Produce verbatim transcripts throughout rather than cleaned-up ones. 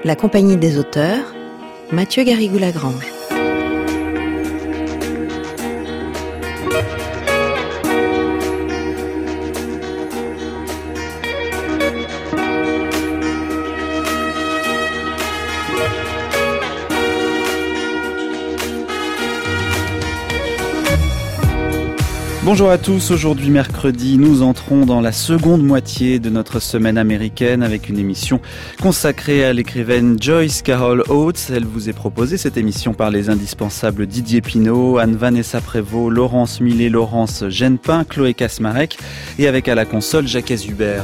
La Compagnie des auteurs, Mathieu Garrigou-Lagrange. Bonjour à tous, aujourd'hui mercredi, nous entrons dans la seconde moitié de notre semaine américaine avec une émission consacrée à l'écrivaine Joyce Carol Oates. Elle vous est proposée, cette émission, par les indispensables Didier Pinault, Anne-Vanessa Prévost, Laurence Millet, Laurence Genepin, Chloé Kasmarek et avec à la console Jacques Hubert.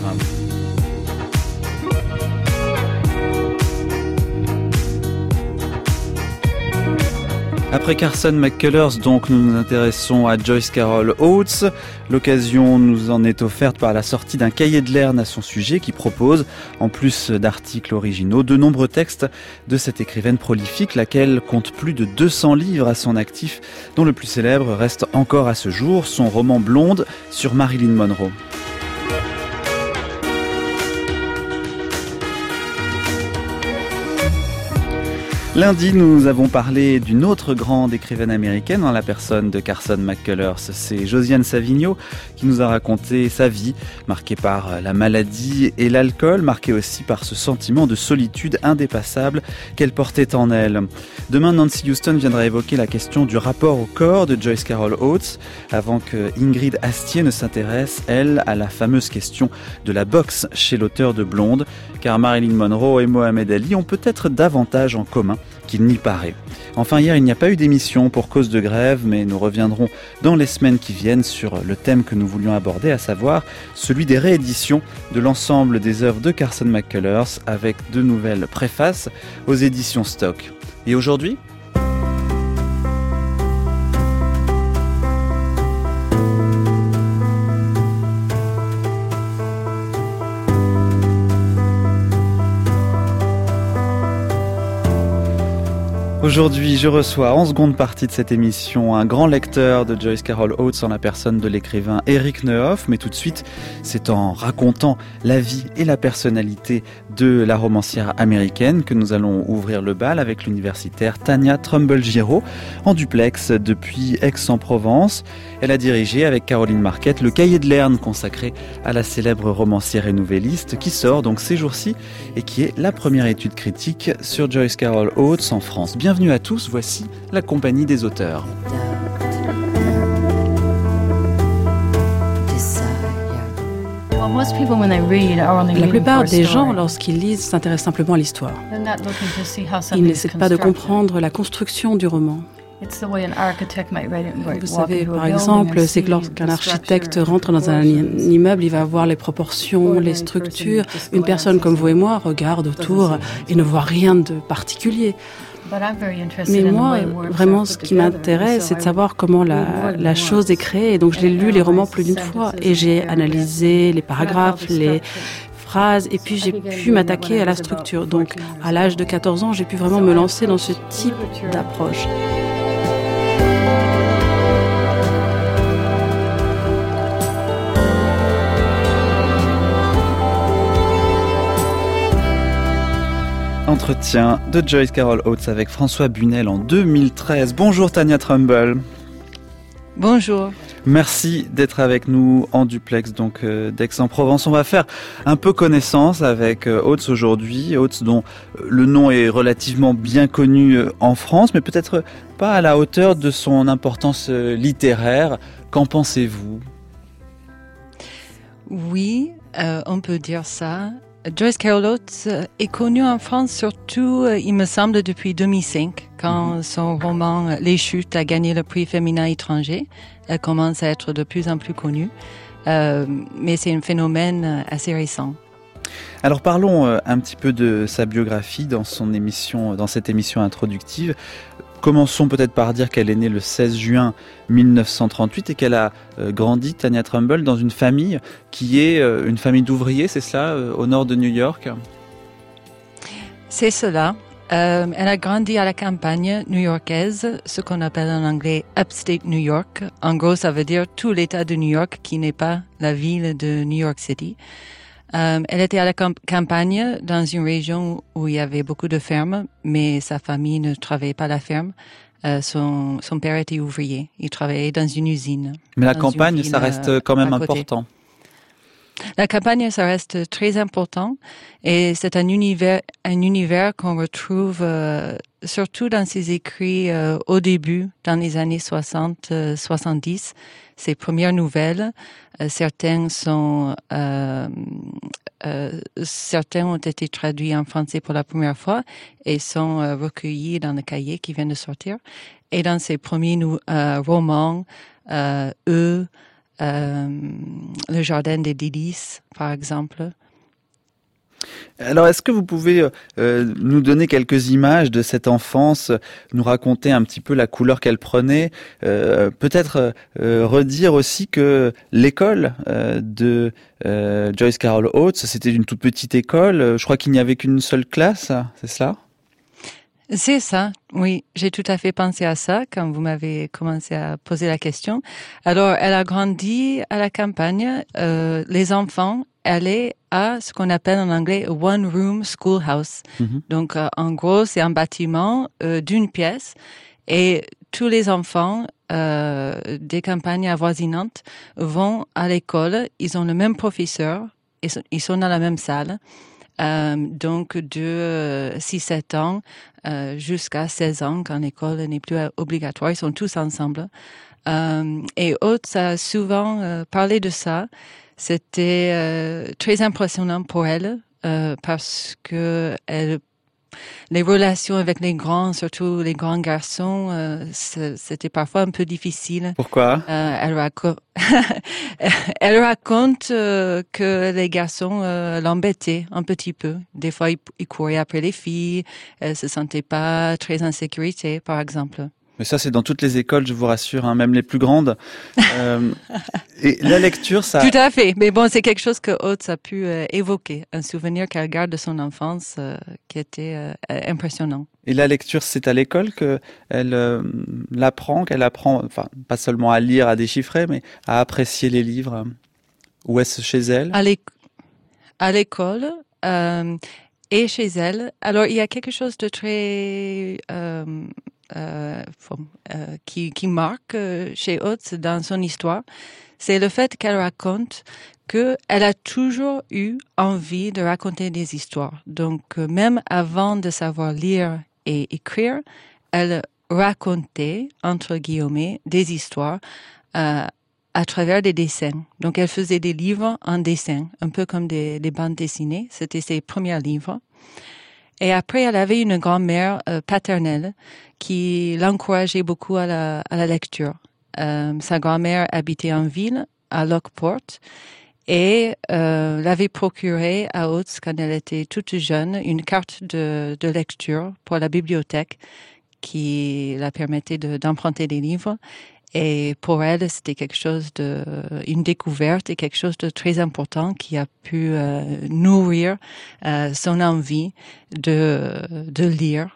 Après Carson McCullers, donc, nous nous intéressons à Joyce Carol Oates. L'occasion nous en est offerte par la sortie d'un cahier de Lerne à son sujet qui propose, en plus d'articles originaux, de nombreux textes de cette écrivaine prolifique, laquelle compte plus de deux cents livres à son actif, dont le plus célèbre reste encore à ce jour son roman Blonde sur Marilyn Monroe. Lundi, nous avons parlé d'une autre grande écrivaine américaine en la personne de Carson McCullers. C'est Josiane Savigno qui nous a raconté sa vie, marquée par la maladie et l'alcool, marquée aussi par ce sentiment de solitude indépassable qu'elle portait en elle. Demain, Nancy Houston viendra évoquer la question du rapport au corps de Joyce Carol Oates, avant que Ingrid Astier ne s'intéresse, elle, à la fameuse question de la boxe chez l'auteur de Blonde, car Marilyn Monroe et Mohamed Ali ont peut-être davantage en commun qu'il n'y paraît. Enfin, hier, il n'y a pas eu d'émission pour cause de grève, mais nous reviendrons dans les semaines qui viennent sur le thème que nous voulions aborder, à savoir celui des rééditions de l'ensemble des œuvres de Carson McCullers avec de nouvelles préfaces aux éditions Stock. Et aujourd'hui ? Aujourd'hui, je reçois en seconde partie de cette émission un grand lecteur de Joyce Carol Oates en la personne de l'écrivain Eric Neuhoff. Mais tout de suite, c'est en racontant la vie et la personnalité de la romancière américaine que nous allons ouvrir le bal avec l'universitaire Tania Trumbull-Giraud en duplex depuis Aix-en-Provence. Elle a dirigé avec Caroline Marquette le cahier de Lerne consacré à la célèbre romancière et nouvelliste qui sort donc ces jours-ci et qui est la première étude critique sur Joyce Carol Oates en France. Bien Bienvenue à tous, voici la Compagnie des auteurs. La plupart des gens, lorsqu'ils lisent, s'intéressent simplement à l'histoire. Ils n'essaient pas de comprendre la construction du roman. Vous savez, par exemple, c'est que lorsqu'un architecte rentre dans un immeuble, il va voir les proportions, les structures. Une personne comme vous et moi regarde autour et ne voit rien de particulier. Mais moi, vraiment, ce qui m'intéresse, c'est de savoir comment la, la chose est créée. Et donc, je l'ai lu les romans plus d'une fois et j'ai analysé les paragraphes, les phrases, et puis j'ai pu m'attaquer à la structure. Donc, à l'âge de quatorze ans, j'ai pu vraiment me lancer dans ce type d'approche. Entretien de Joyce Carol Oates avec François Bunel en deux mille treize. Bonjour Tania Trumbull. Bonjour. Merci d'être avec nous en duplex donc euh, d'Aix-en-Provence. On va faire un peu connaissance avec euh, Oates aujourd'hui. Oates dont euh, le nom est relativement bien connu euh, en France, mais peut-être pas à la hauteur de son importance euh, littéraire. Qu'en pensez-vous ? Oui, euh, on peut dire ça. Joyce Carol Oates est connue en France surtout, il me semble, depuis deux mille cinq, quand mm-hmm. son roman Les Chutes a gagné le prix féminin étranger. Elle commence à être de plus en plus connue, euh, mais c'est un phénomène assez récent. Alors parlons un petit peu de sa biographie dans son émission, dans cette émission introductive. Commençons peut-être par dire qu'elle est née le seize juin mille neuf cent trente-huit et qu'elle a euh, grandi, Tania Trumbull, dans une famille qui est euh, une famille d'ouvriers, c'est cela, euh, au nord de New York ? C'est cela. Euh, elle a grandi à la campagne new-yorkaise, ce qu'on appelle en anglais upstate New York. En gros, ça veut dire tout l'État de New York qui n'est pas la ville de New York City. Euh, elle était à la camp- campagne, dans une région où il y avait beaucoup de fermes, mais sa famille ne travaillait pas à la ferme. Euh, son, son père était ouvrier. Il travaillait dans une usine. Mais la campagne, ville, ça reste quand même important. La campagne, ça reste très important et c'est un univers, un univers qu'on retrouve euh, surtout dans ses écrits euh, au début, dans les années soixante, soixante-dix. Ses premières nouvelles, euh, certaines sont, euh, euh, certains ont été traduits en français pour la première fois et sont euh, recueillis dans le cahier qui vient de sortir. Et dans ses premiers nou- euh, romans, euh, eux, Euh, le jardin des délices, par exemple. Alors, est-ce que vous pouvez euh, nous donner quelques images de cette enfance, nous raconter un petit peu la couleur qu'elle prenait, euh, peut-être euh, redire aussi que l'école euh, de euh, Joyce Carol Oates, c'était une toute petite école. Je crois qu'il n'y avait qu'une seule classe, c'est cela ? C'est ça, oui. J'ai tout à fait pensé à ça quand vous m'avez commencé à poser la question. Alors, elle a grandi à la campagne. Euh, les enfants allaient à ce qu'on appelle en anglais one room schoolhouse. Mm-hmm. Donc, euh, en gros, c'est un bâtiment euh, d'une pièce et tous les enfants euh, des campagnes avoisinantes vont à l'école. Ils ont le même professeur. Ils sont, ils sont dans la même salle. Euh, donc de euh, six sept ans euh, jusqu'à seize ans, quand l'école n'est plus obligatoire, ils sont tous ensemble. Euh, et Oates a souvent euh, parlé de ça. C'était euh, très impressionnant pour elle euh, parce que elle, les relations avec les grands, surtout les grands garçons, euh, c'était parfois un peu difficile. Pourquoi ? euh, Elle raconte, elle raconte euh, que les garçons euh, l'embêtaient un petit peu. Des fois, ils, ils couraient après les filles. Elle se sentait pas très en sécurité, par exemple. Mais ça, c'est dans toutes les écoles, je vous rassure, hein, même les plus grandes. Euh, et la lecture, ça... Tout à fait. Mais bon, c'est quelque chose que Oates a pu euh, évoquer, un souvenir qu'elle garde de son enfance euh, qui était euh, impressionnant. Et la lecture, c'est à l'école qu'elle euh, l'apprend, qu'elle apprend, enfin, pas seulement à lire, à déchiffrer, mais à apprécier les livres. Ou est-ce chez elle ? À, l'éc- à l'école euh, et chez elle. Alors, il y a quelque chose de très... Euh, Euh, euh, qui, qui marque euh, chez Oates dans son histoire, c'est le fait qu'elle raconte qu'elle a toujours eu envie de raconter des histoires. Donc, euh, même avant de savoir lire et écrire, elle racontait, entre guillemets, des histoires euh, à travers des dessins. Donc, elle faisait des livres en dessin, un peu comme des, des bandes dessinées. C'était ses premiers livres. Et après, elle avait une grand-mère euh, paternelle qui l'encourageait beaucoup à la, à la lecture. Euh, sa grand-mère habitait en ville, à Lockport, et euh, l'avait procuré à Oates, quand elle était toute jeune, une carte de, de lecture pour la bibliothèque qui la permettait de, d'emprunter des livres. Et pour elle, c'était quelque chose de, une découverte et quelque chose de très important qui a pu euh, nourrir euh, son envie de, de lire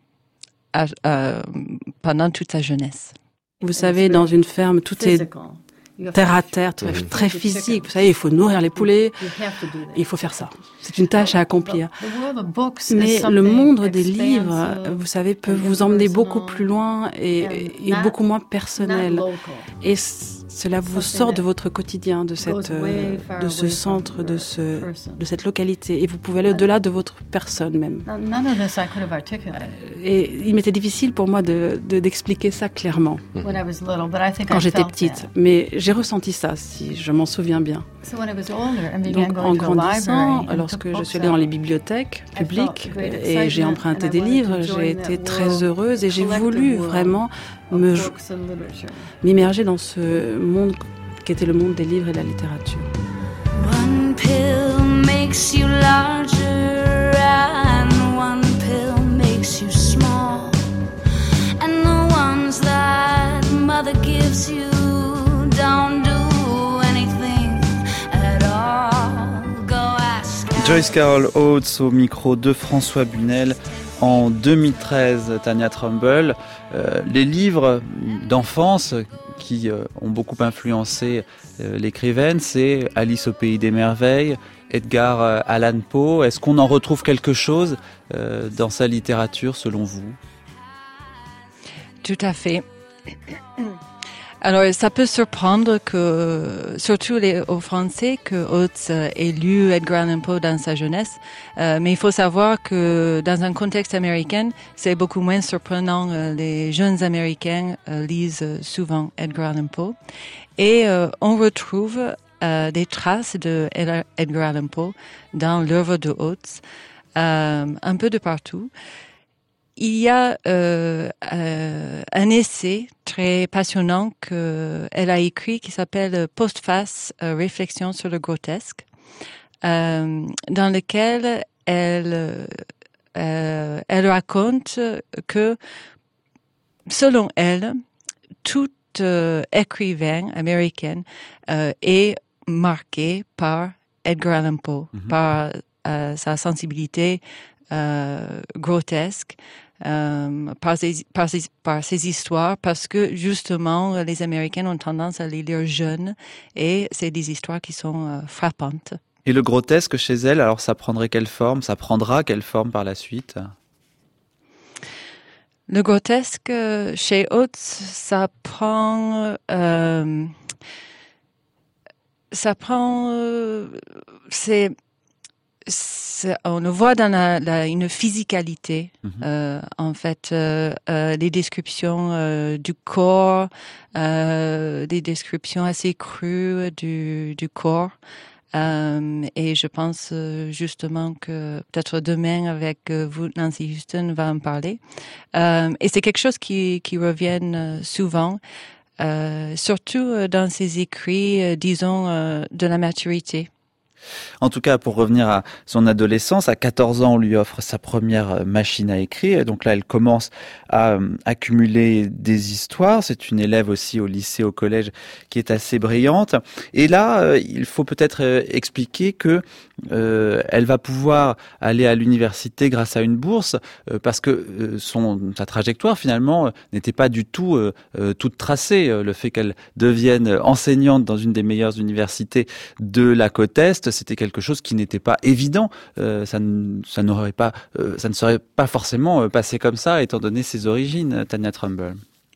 à, à, pendant toute sa jeunesse. Vous savez, dans une ferme, tout est terre à terre, très, très physique. Vous savez, il faut nourrir les poulets, il faut faire ça. C'est une tâche à accomplir. Mais le monde des livres, vous savez, peut vous emmener beaucoup plus loin et, et beaucoup moins personnel. Et cela vous sort de votre quotidien, de cette, de ce centre, de ce, de cette localité. Et vous pouvez aller au-delà de votre personne même. Et il m'était difficile pour moi de, de, d'expliquer ça clairement quand j'étais petite. Mais j'ai ressenti ça, si je m'en souviens bien. Donc, en grandissant, lorsque je suis allée dans les bibliothèques publiques et j'ai emprunté des livres, j'ai été très heureuse et j'ai voulu vraiment me, m'immerger dans ce monde qui était le monde des livres et de la littérature. One pill makes you larger and one pill makes you small. And the ones that mother gives you don't do anything at all. Go ask. Joyce Carol Oates au micro de François Bunel. En deux mille treize, Tania Trumbull, euh, les livres d'enfance qui euh, ont beaucoup influencé euh, l'écrivaine, c'est Alice au pays des merveilles, Edgar euh, Allan Poe. Est-ce qu'on en retrouve quelque chose euh, dans sa littérature selon vous ? Tout à fait. Alors, ça peut surprendre que, surtout les, aux Français, que Oates ait lu Edgar Allan Poe dans sa jeunesse. Euh, mais il faut savoir que dans un contexte américain, c'est beaucoup moins surprenant. Euh, les jeunes Américains euh, lisent souvent Edgar Allan Poe. Et euh, on retrouve euh, des traces de Edgar Allan Poe dans l'œuvre de Oates, euh, un peu de partout. Il y a euh, euh, un essai très passionnant qu'elle a écrit qui s'appelle Postface, euh, réflexion sur le grotesque, euh, dans lequel elle euh, elle raconte que, selon elle, tout euh, écrivain américain euh, est marqué par Edgar Allan Poe, mm-hmm. par euh, sa sensibilité euh, grotesque. Euh, par, ses, par, ses, par ses histoires, parce que justement les Américains ont tendance à les lire jeunes et c'est des histoires qui sont euh, frappantes. Et le grotesque chez elle, alors ça prendrait quelle forme ? Ça prendra quelle forme par la suite ? Le grotesque chez Oates, ça prend, euh, ça prend, euh, c'est C'est, on le voit dans la, la, une physicalité, mm-hmm. euh, en fait, euh, euh, des descriptions euh, du corps, euh, des descriptions assez crues du, du corps. Euh, et je pense euh, justement que peut-être demain avec euh, vous, Nancy Houston va en parler. Euh, et c'est quelque chose qui, qui revient euh, souvent, euh, surtout dans ses écrits, euh, disons, euh, de la maturité. En tout cas, pour revenir à son adolescence, à quatorze ans, on lui offre sa première machine à écrire. Et donc là, elle commence à euh, accumuler des histoires. C'est une élève aussi au lycée, au collège, qui est assez brillante. Et là, euh, il faut peut-être euh, expliquer que euh, elle va pouvoir aller à l'université grâce à une bourse, euh, parce que euh, son sa trajectoire finalement n'était pas du tout euh, euh, toute tracée. Le fait qu'elle devienne enseignante dans une des meilleures universités de la côte Est, c'était quelque chose qui n'était pas évident. Euh, ça, ne, ça n'aurait pas, euh, ça ne serait pas forcément passé comme ça, étant donné ses origines, Tanya Trumbull.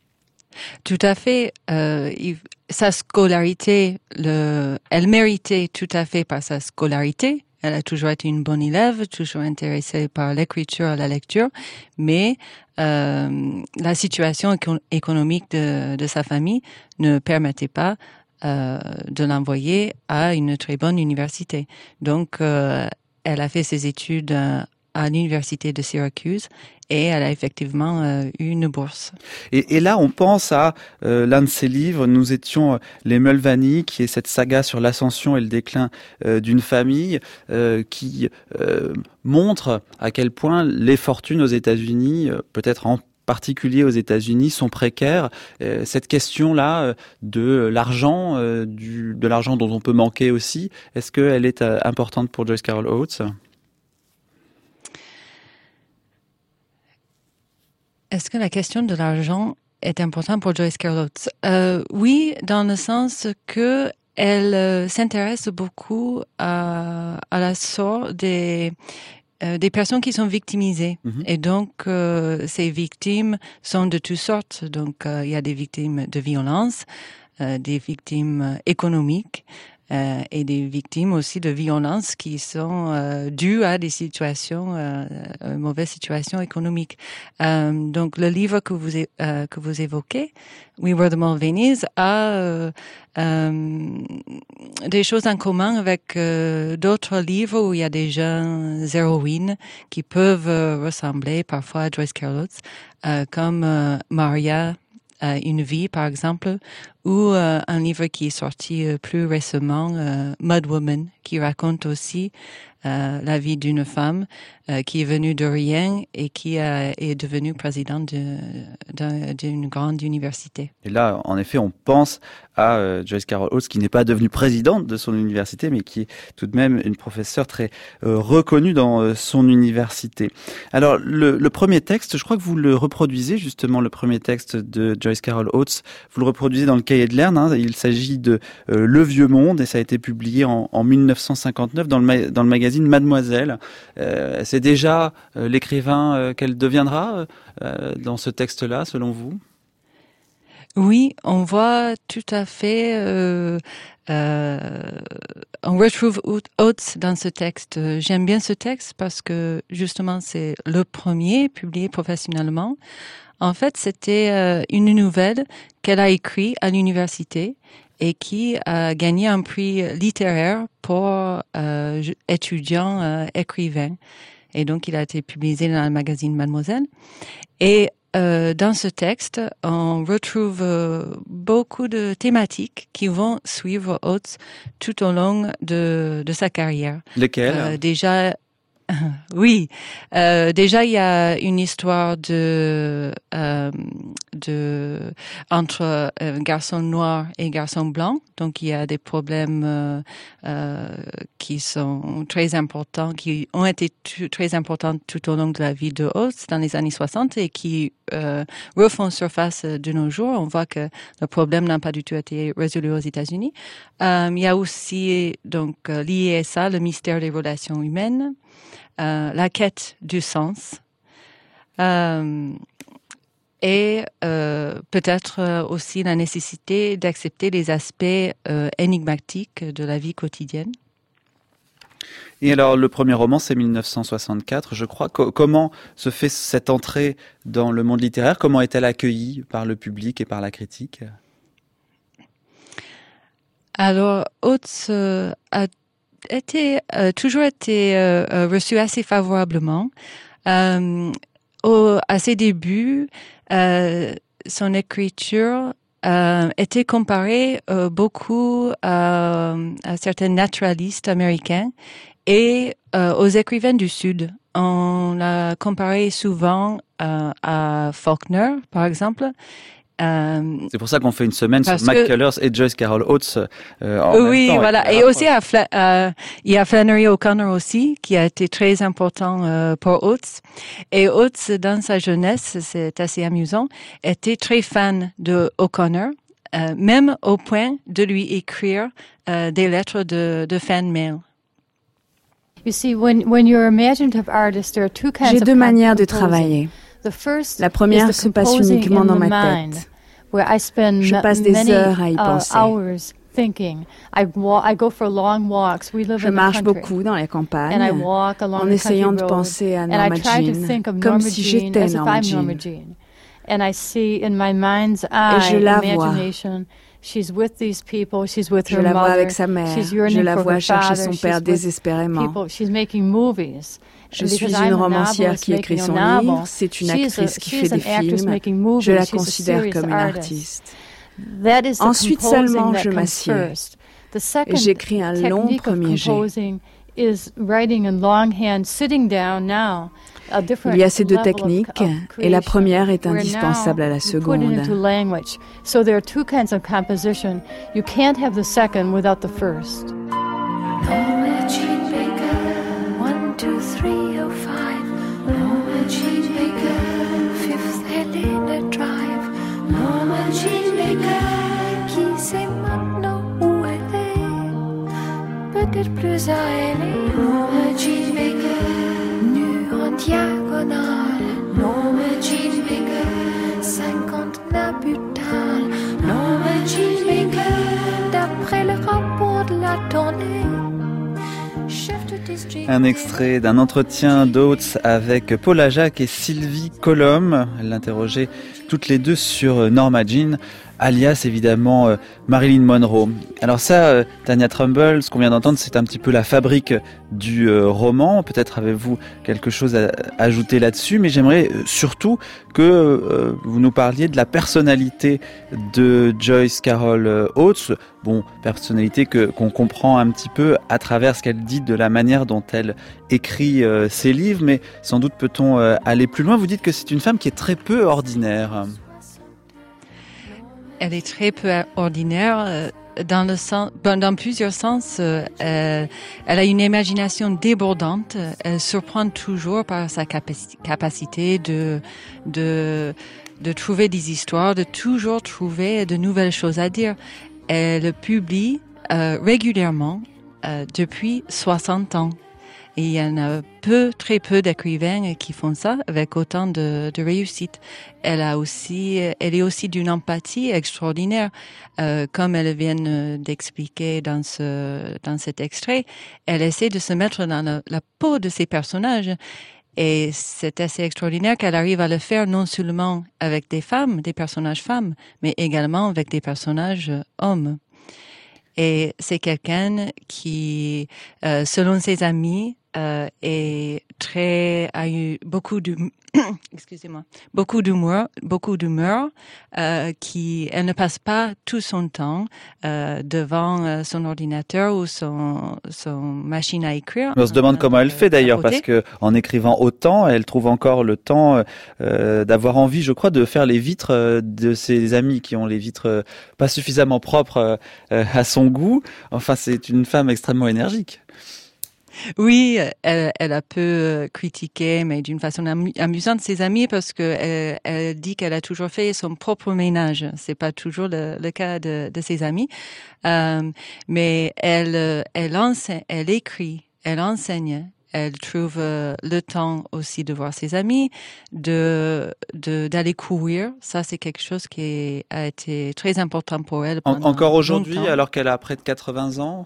Tout à fait. Euh, il, sa scolarité, le, elle méritait tout à fait par sa scolarité. Elle a toujours été une bonne élève, toujours intéressée par l'écriture et la lecture, mais euh, la situation éco- économique de, de sa famille ne permettait pas euh, de l'envoyer à une très bonne université. Donc, euh, elle a fait ses études à, à l'université de Syracuse et elle a effectivement euh, eu une bourse. Et, et là, on pense à euh, l'un de ses livres, Nous étions les Mulvaney, qui est cette saga sur l'ascension et le déclin euh, d'une famille, euh, qui euh, montre à quel point les fortunes aux États-Unis, euh, peut-être en particulier aux États-Unis, sont précaires. Euh, cette question-là euh, de l'argent, euh, du, de l'argent dont on peut manquer aussi, est-ce qu'elle est euh, importante pour Joyce Carol Oates ? Est-ce que la question de l'argent est importante pour Joyce Carol Oates? Euh, oui, dans le sens que elle euh, s'intéresse beaucoup à, à la sorte des euh, des personnes qui sont victimisées. Mm-hmm. Et donc, euh, ces victimes sont de toutes sortes. Donc, euh, il y a des victimes de violence, euh, des victimes économiques, Euh, et des victimes aussi de violences qui sont euh, dues à des situations, euh, euh, mauvaises situations économiques. Euh, donc, le livre que vous, euh, que vous évoquez, We Were the Mulvaneys, a euh, euh, des choses en commun avec euh, d'autres livres où il y a des jeunes héroïnes qui peuvent euh, ressembler parfois à Joyce Carol Oates, euh, comme euh, Maria, Euh, une vie, par exemple, ou euh, un livre qui est sorti euh, plus récemment, euh, Mud Woman, qui raconte aussi euh, la vie d'une femme euh, qui est venue de rien et qui euh, est devenue présidente de, de, d'une grande université. Et là, en effet, on pense à euh, Joyce Carol Oates, qui n'est pas devenue présidente de son université, mais qui est tout de même une professeure très euh, reconnue dans euh, son université. Alors, le, le premier texte, je crois que vous le reproduisez, justement, le premier texte de Joyce Carol Oates, vous le reproduisez dans le cahier de Lerne. Hein. Il s'agit de euh, Le Vieux Monde et ça a été publié en, en mille neuf cent cinquante-neuf dans le, ma- dans le magazine Mademoiselle. Euh, c'est déjà euh, l'écrivain euh, qu'elle deviendra euh, dans ce texte-là, selon vous ? Oui, on voit tout à fait, euh, euh, on retrouve Oates dans ce texte. J'aime bien ce texte parce que justement c'est le premier publié professionnellement. En fait, c'était euh, une nouvelle qu'elle a écrite à l'université et qui a gagné un prix littéraire pour euh, étudiants euh, écrivains. Et donc, il a été publié dans le magazine Mademoiselle. Et Euh, dans ce texte, on retrouve euh, beaucoup de thématiques qui vont suivre Oates tout au long de, de sa carrière. Lesquelles ? euh, Déjà, oui, euh, déjà il y a une histoire de euh, de entre euh, garçons noirs et garçons blancs. Donc il y a des problèmes euh, euh, qui sont très importants, qui ont été t- très importants tout au long de la vie de Oates dans les années soixante et qui euh, refont surface de nos jours. On voit que le problème n'a pas du tout été résolu aux États-Unis. Euh, il y a aussi donc lié à ça le mystère des relations humaines. Euh, la quête du sens euh, et euh, peut-être aussi la nécessité d'accepter les aspects euh, énigmatiques de la vie quotidienne. Et alors, le premier roman, c'est mille neuf cent soixante-quatre, je crois. Co- comment se fait cette entrée dans le monde littéraire ? Comment est-elle accueillie par le public et par la critique ? Alors, Oates euh, a été euh, toujours été euh, reçu assez favorablement. Euh, au, à ses débuts, euh, son écriture euh, était comparée euh, beaucoup à, à certains naturalistes américains et euh, aux écrivains du Sud. On l'a comparé souvent euh, à Faulkner, par exemple. Euh, c'est pour ça qu'on fait une semaine sur Mac que... Cullers et Joyce Carol Oates euh, en oui, même temps. Voilà. Et aussi, à Fla- euh, il y a Flannery O'Connor aussi, qui a été très important euh, pour Oates. Et Oates, dans sa jeunesse, c'est assez amusant, était très fan de O'Connor, euh, même au point de lui écrire euh, des lettres de, de fan mail. J'ai deux manières de travailler. La première se passe uniquement dans ma tête. Je passe des heures à y penser. Je marche beaucoup dans les campagnes en essayant de penser à Norma Jean, comme si j'étais Norma Jean. Et je la vois. Je la vois avec sa mère. Je la vois chercher son père désespérément. Je suis une romancière qui écrit son livre. C'est une actrice qui fait des films. Je la considère comme une artiste. Ensuite seulement, je m'assieds et j'écris un long premier jet. Il y a ces deux techniques et la première est indispensable à la seconde. Peut-être plus à elle, Norma Jean Baker, nue en diagonale, Norma Jean Baker, cinquante nabutales, Norma Jean Baker, d'après le rapport de la tournée. Un extrait d'un entretien d'Oates avec Paula Jacques et Sylvie Colombe. Elle l'interrogeait toutes les deux sur Norma Jean, alias évidemment euh, Marilyn Monroe. Alors ça, euh, Tania Trumbull, ce qu'on vient d'entendre, c'est un petit peu la fabrique du euh, roman. Peut-être avez-vous quelque chose à ajouter là-dessus, mais j'aimerais surtout que euh, vous nous parliez de la personnalité de Joyce Carol Oates. Bon, personnalité que qu'on comprend un petit peu à travers ce qu'elle dit de la manière dont elle écrit euh, ses livres, mais sans doute peut-on euh, aller plus loin. Vous dites que c'est une femme qui est très peu ordinaire. Elle est très peu ordinaire euh, dans le sens, dans plusieurs sens. Euh, elle, elle a une imagination débordante. Elle surprend toujours par sa capaci- capacité de de de trouver des histoires, de toujours trouver de nouvelles choses à dire. Elle publie euh, régulièrement euh, depuis soixante ans. Et il y en a peu, très peu d'écrivains qui font ça avec autant de, de réussite. Elle a aussi, elle est aussi d'une empathie extraordinaire, euh, comme elle vient d'expliquer dans ce, dans cet extrait. Elle essaie de se mettre dans la, la peau de ses personnages. Et c'est assez extraordinaire qu'elle arrive à le faire non seulement avec des femmes, des personnages femmes, mais également avec des personnages hommes. Et c'est quelqu'un qui, euh, selon ses amis, euh, est très, a eu beaucoup de, excusez-moi, beaucoup d'humour, beaucoup d'humeur, euh, qui, elle ne passe pas tout son temps, euh, devant euh, son ordinateur ou son, son machine à écrire. On se demande comment elle fait d'ailleurs, parce que en écrivant autant, elle trouve encore le temps euh, d'avoir envie, je crois, de faire les vitres de ses amis qui ont les vitres pas suffisamment propres euh, à son goût. Enfin, c'est une femme extrêmement énergique. Oui, elle, elle a peu critiqué, mais d'une façon amu- amusante, ses amis, parce que elle, elle dit qu'elle a toujours fait son propre ménage. C'est pas toujours le, le cas de, de ses amis, euh, mais elle, elle enseigne, elle écrit, elle enseigne. Elle trouve euh, le temps aussi de voir ses amis, de, de d'aller courir. Ça, c'est quelque chose qui a été très important pour elle. En, encore aujourd'hui, longtemps. Alors qu'elle a près de quatre-vingts ans.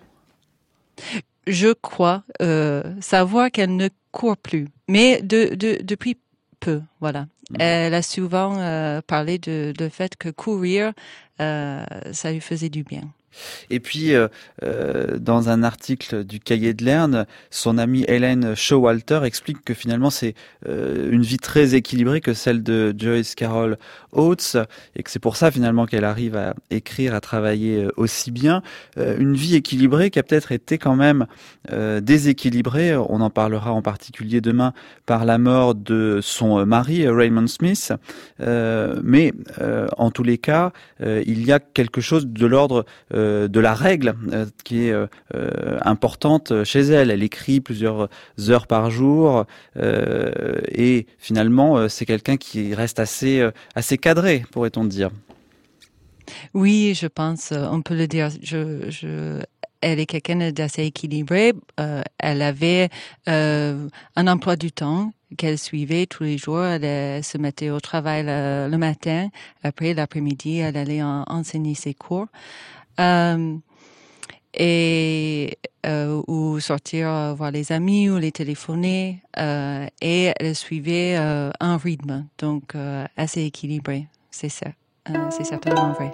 Je crois euh, savoir qu'elle ne court plus, mais de, de, depuis peu, voilà. Mmh. Elle a souvent euh, parlé de, de fait que courir, euh, ça lui faisait du bien. Et puis, euh, euh, dans un article du Cahier de Lerne, son amie Hélène Showalter explique que finalement c'est euh, une vie très équilibrée que celle de Joyce Carol Oates, et que c'est pour ça finalement qu'elle arrive à écrire, à travailler aussi bien. Euh, une vie équilibrée qui a peut-être été quand même euh, déséquilibrée. On en parlera en particulier demain par la mort de son mari, Raymond Smith. Euh, mais euh, en tous les cas, euh, il y a quelque chose de l'ordre euh, de la règle euh, qui est euh, importante chez elle. Elle écrit plusieurs heures par jour euh, et finalement euh, c'est quelqu'un qui reste assez euh, assez cadré, pourrait-on dire. Oui, je pense, on peut le dire. Je, je... Elle est quelqu'un d'assez équilibré. Euh, elle avait euh, un emploi du temps qu'elle suivait tous les jours. Elle, elle se mettait au travail le, le matin. Après, l'après-midi, elle allait en, enseigner ses cours. Euh, et euh, ou sortir euh, voir les amis ou les téléphoner euh, et elle suivait euh, un rythme donc euh, assez équilibré, c'est ça, euh, c'est certainement vrai.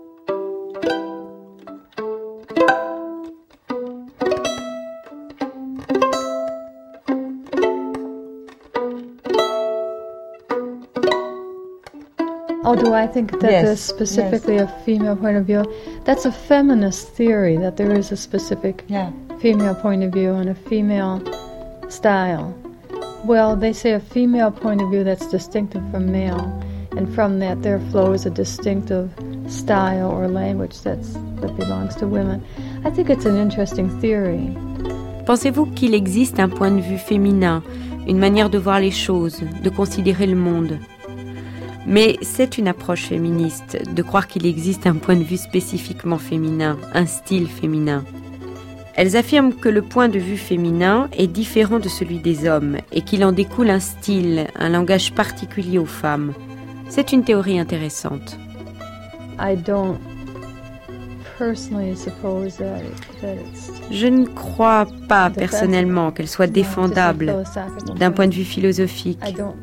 Although I think that yes, there's specifically yes. a female point of view, that's a feminist theory, that there is a specific yeah. female point of view and a female style. Well, they say a female point of view that's distinctive from male, and from that there flows a distinctive style or language that's, that belongs to women. I think it's an interesting theory. Pensez-vous qu'il existe un point de vue féminin, une manière de voir les choses, de considérer le monde ? Mais c'est une approche féministe de croire qu'il existe un point de vue spécifiquement féminin, un style féminin. Elles affirment que le point de vue féminin est différent de celui des hommes et qu'il en découle un style, un langage particulier aux femmes. C'est une théorie intéressante. I don't personally suppose that that it's Je ne crois pas personnellement qu'elle soit défendable d'un point de vue philosophique.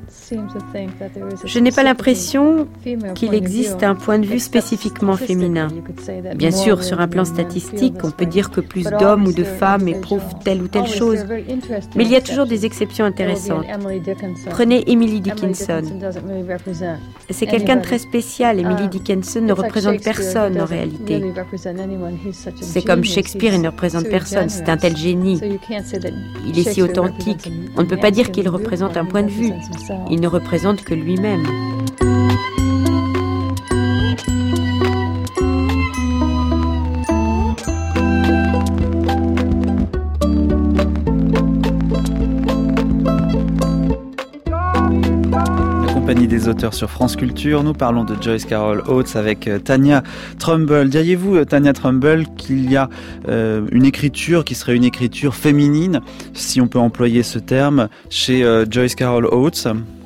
Je n'ai pas l'impression qu'il existe un point de vue spécifiquement féminin. Bien sûr, sur un plan statistique, on peut dire que plus d'hommes ou de femmes éprouvent telle ou telle chose. Mais il y a toujours des exceptions intéressantes. Prenez Emily Dickinson. C'est quelqu'un de très spécial. Emily Dickinson ne représente personne en réalité. C'est comme Shakespeare, il ne représente personne. C'est un tel génie. Il est si authentique. On ne peut pas dire qu'il représente un point de vue. Il ne représente que lui-même. des auteurs sur France Culture. Nous parlons de Joyce Carol Oates avec Tanya Trumbull. Diriez-vous, Tanya Trumbull, qu'il y a euh, une écriture qui serait une écriture féminine, si on peut employer ce terme, chez euh, Joyce Carol Oates?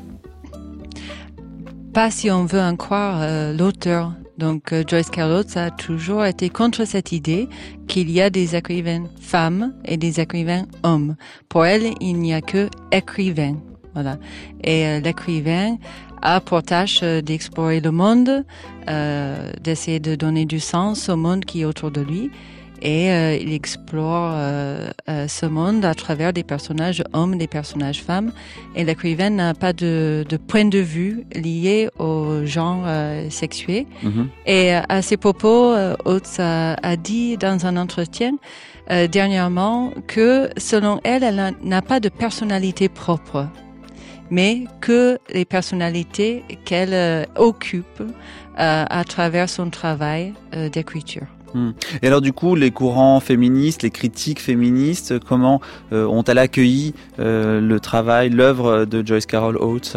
Pas si on veut en croire euh, l'auteur. Donc euh, Joyce Carol Oates a toujours été contre cette idée qu'il y a des écrivains femmes et des écrivains hommes. Pour elle, il n'y a que écrivains. Voilà. Et euh, l'écrivain a pour tâche euh, d'explorer le monde, euh, d'essayer de donner du sens au monde qui est autour de lui. Et euh, il explore euh, euh, ce monde à travers des personnages hommes, des personnages femmes. Et l'écrivain n'a pas de, de point de vue lié au genre euh, sexué. Mm-hmm. Et euh, à ces propos, euh, Oates a, a dit dans un entretien euh, dernièrement que selon elle, elle n'a pas de personnalité propre, mais que les personnalités qu'elle euh, occupe euh, à travers son travail euh, d'écriture. Et alors du coup, les courants féministes, les critiques féministes, comment euh, ont-elles accueilli euh, le travail, l'œuvre de Joyce Carol Oates?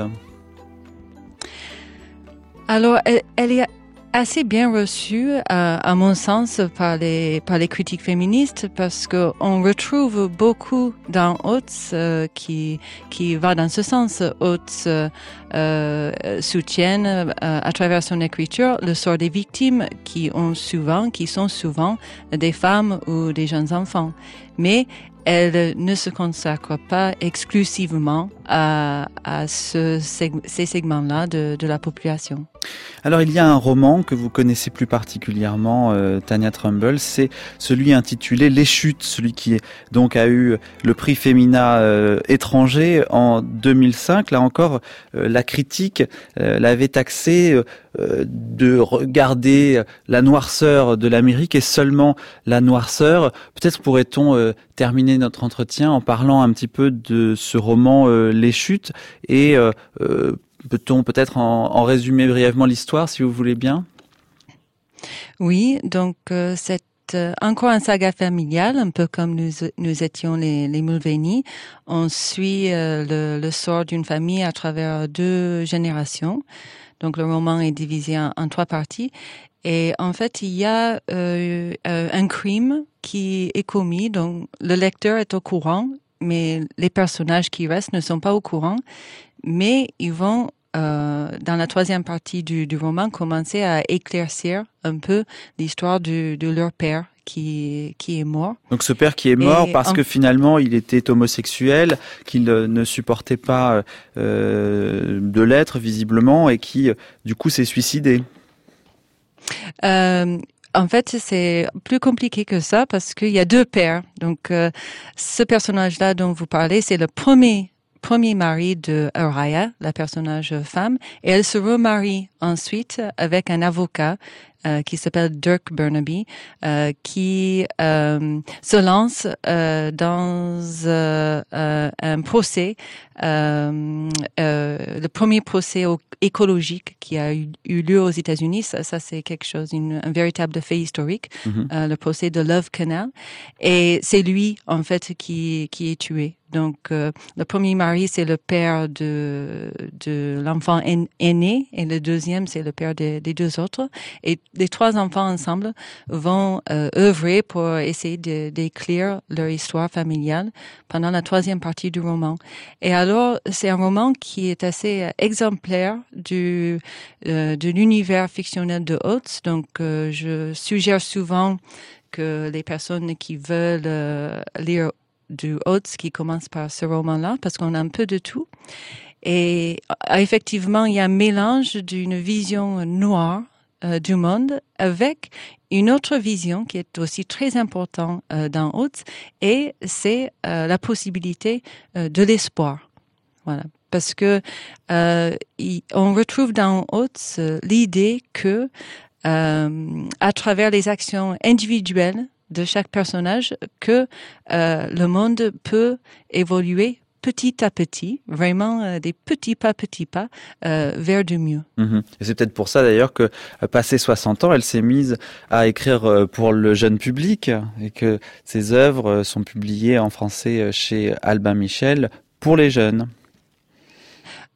Alors, elle, elle est assez bien reçue, à, à mon sens, par les par les critiques féministes, parce que on retrouve beaucoup dans Oates euh, qui qui va dans ce sens. Oates euh, euh, soutiennent euh, à travers son écriture le sort des victimes qui ont souvent, qui sont souvent des femmes ou des jeunes enfants, mais elle ne se consacre pas exclusivement à, à ce, ces segments-là de, de la population. Alors il y a un roman que vous connaissez plus particulièrement, euh, Tanya Trumbull, c'est celui intitulé Les Chutes, celui qui est, donc a eu le prix Femina euh, étranger en deux mille cinq. Là encore, euh, la critique euh, l'avait taxé euh, de regarder la noirceur de l'Amérique et seulement la noirceur. Peut-être pourrait-on euh, terminer notre entretien en parlant un petit peu de ce roman euh, Les Chutes et euh, euh, peut-on peut-être en, en résumer brièvement l'histoire, si vous voulez bien? Oui, donc euh, c'est euh, encore une saga familiale, un peu comme nous, nous étions les, les Mulvaney. On suit euh, le, le sort d'une famille à travers deux générations. Donc le roman est divisé en, en trois parties. Et en fait, il y a euh, euh, un crime qui est commis, donc le lecteur est au courant, mais les personnages qui restent ne sont pas au courant. Mais ils vont, euh, dans la troisième partie du, du roman, commencer à éclaircir un peu l'histoire de, de leur père qui, qui est mort. Donc ce père qui est mort Et parce en... que finalement il était homosexuel, qu'il ne supportait pas euh, de l'être visiblement et qui du coup s'est suicidé. Euh, En fait, c'est plus compliqué que ça parce qu'il y a deux pères. Donc, euh, ce personnage-là dont vous parlez, c'est le premier premier mari de Uriah, la personnage femme, et elle se remarie ensuite avec un avocat euh, qui s'appelle Dirk Burnaby, euh, qui euh, se lance euh, dans euh, euh, un procès, euh, euh, le premier procès écologique qui a eu, eu lieu aux États-Unis. Ça, ça c'est quelque chose, une, un véritable fait historique, mm-hmm. euh, le procès de Love Canal. Et c'est lui, en fait, qui, qui est tué. Donc, euh, le premier mari, c'est le père de, de l'enfant aîné, et le deuxième, c'est le père des, des deux autres. Et les trois enfants ensemble vont euh, œuvrer pour essayer de, d'écrire leur histoire familiale pendant la troisième partie du roman. Et alors, c'est un roman qui est assez exemplaire du euh, de l'univers fictionnel de Oates. Donc, euh, je suggère souvent que les personnes qui veulent euh, lire du Oates qui commence par ce roman-là, parce qu'on a un peu de tout. Et effectivement, il y a un mélange d'une vision noire euh, du monde avec une autre vision qui est aussi très importante euh, dans Oates, et c'est euh, la possibilité euh, de l'espoir. Voilà. Parce que euh, y, on retrouve dans Oates euh, l'idée que euh, à travers les actions individuelles de chaque personnage, que euh, le monde peut évoluer petit à petit, vraiment euh, des petits pas, petits pas, euh, vers du mieux. Mmh. Et c'est peut-être pour ça d'ailleurs que, passé soixante ans, elle s'est mise à écrire pour le jeune public et que ses œuvres sont publiées en français chez Albin Michel pour les jeunes.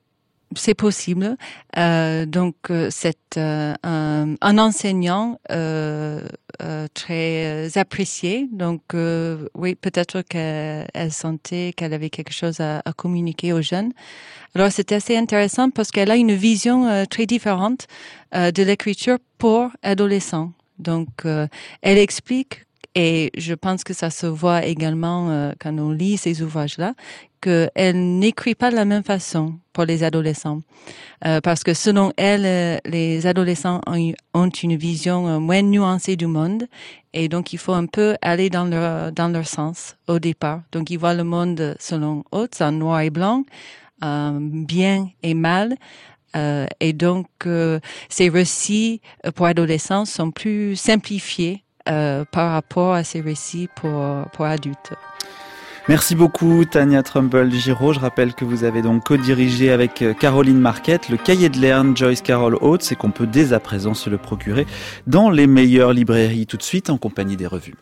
c'est possible. Euh, donc, c'est euh, un, un enseignant euh, euh, très apprécié. Donc, euh, oui, peut-être qu'elle sentait qu'elle avait quelque chose à, à communiquer aux jeunes. Alors, c'était assez intéressant parce qu'elle a une vision euh, très différente euh, de l'écriture pour adolescents. Donc, euh, elle explique, et je pense que ça se voit également euh, quand on lit ces ouvrages-là, qu'elle n'écrit pas de la même façon pour les adolescents. Euh, parce que selon elle, euh, les adolescents ont, ont une vision euh, moins nuancée du monde, et donc il faut un peu aller dans leur, dans leur sens au départ. Donc ils voient le monde selon eux, en noir et blanc, euh, bien et mal. Euh, et donc, euh, ces récits pour adolescents sont plus simplifiés euh, par rapport à ces récits pour, pour adultes. Merci beaucoup Tania Trumbull-Giraud. Je rappelle que vous avez donc co-dirigé avec Caroline Marquette le cahier de Lerne Joyce Carol Oates et qu'on peut dès à présent se le procurer dans les meilleures librairies tout de suite en compagnie des revues.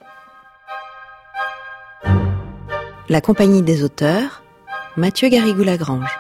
La compagnie des auteurs, Mathieu Garrigou-Lagrange.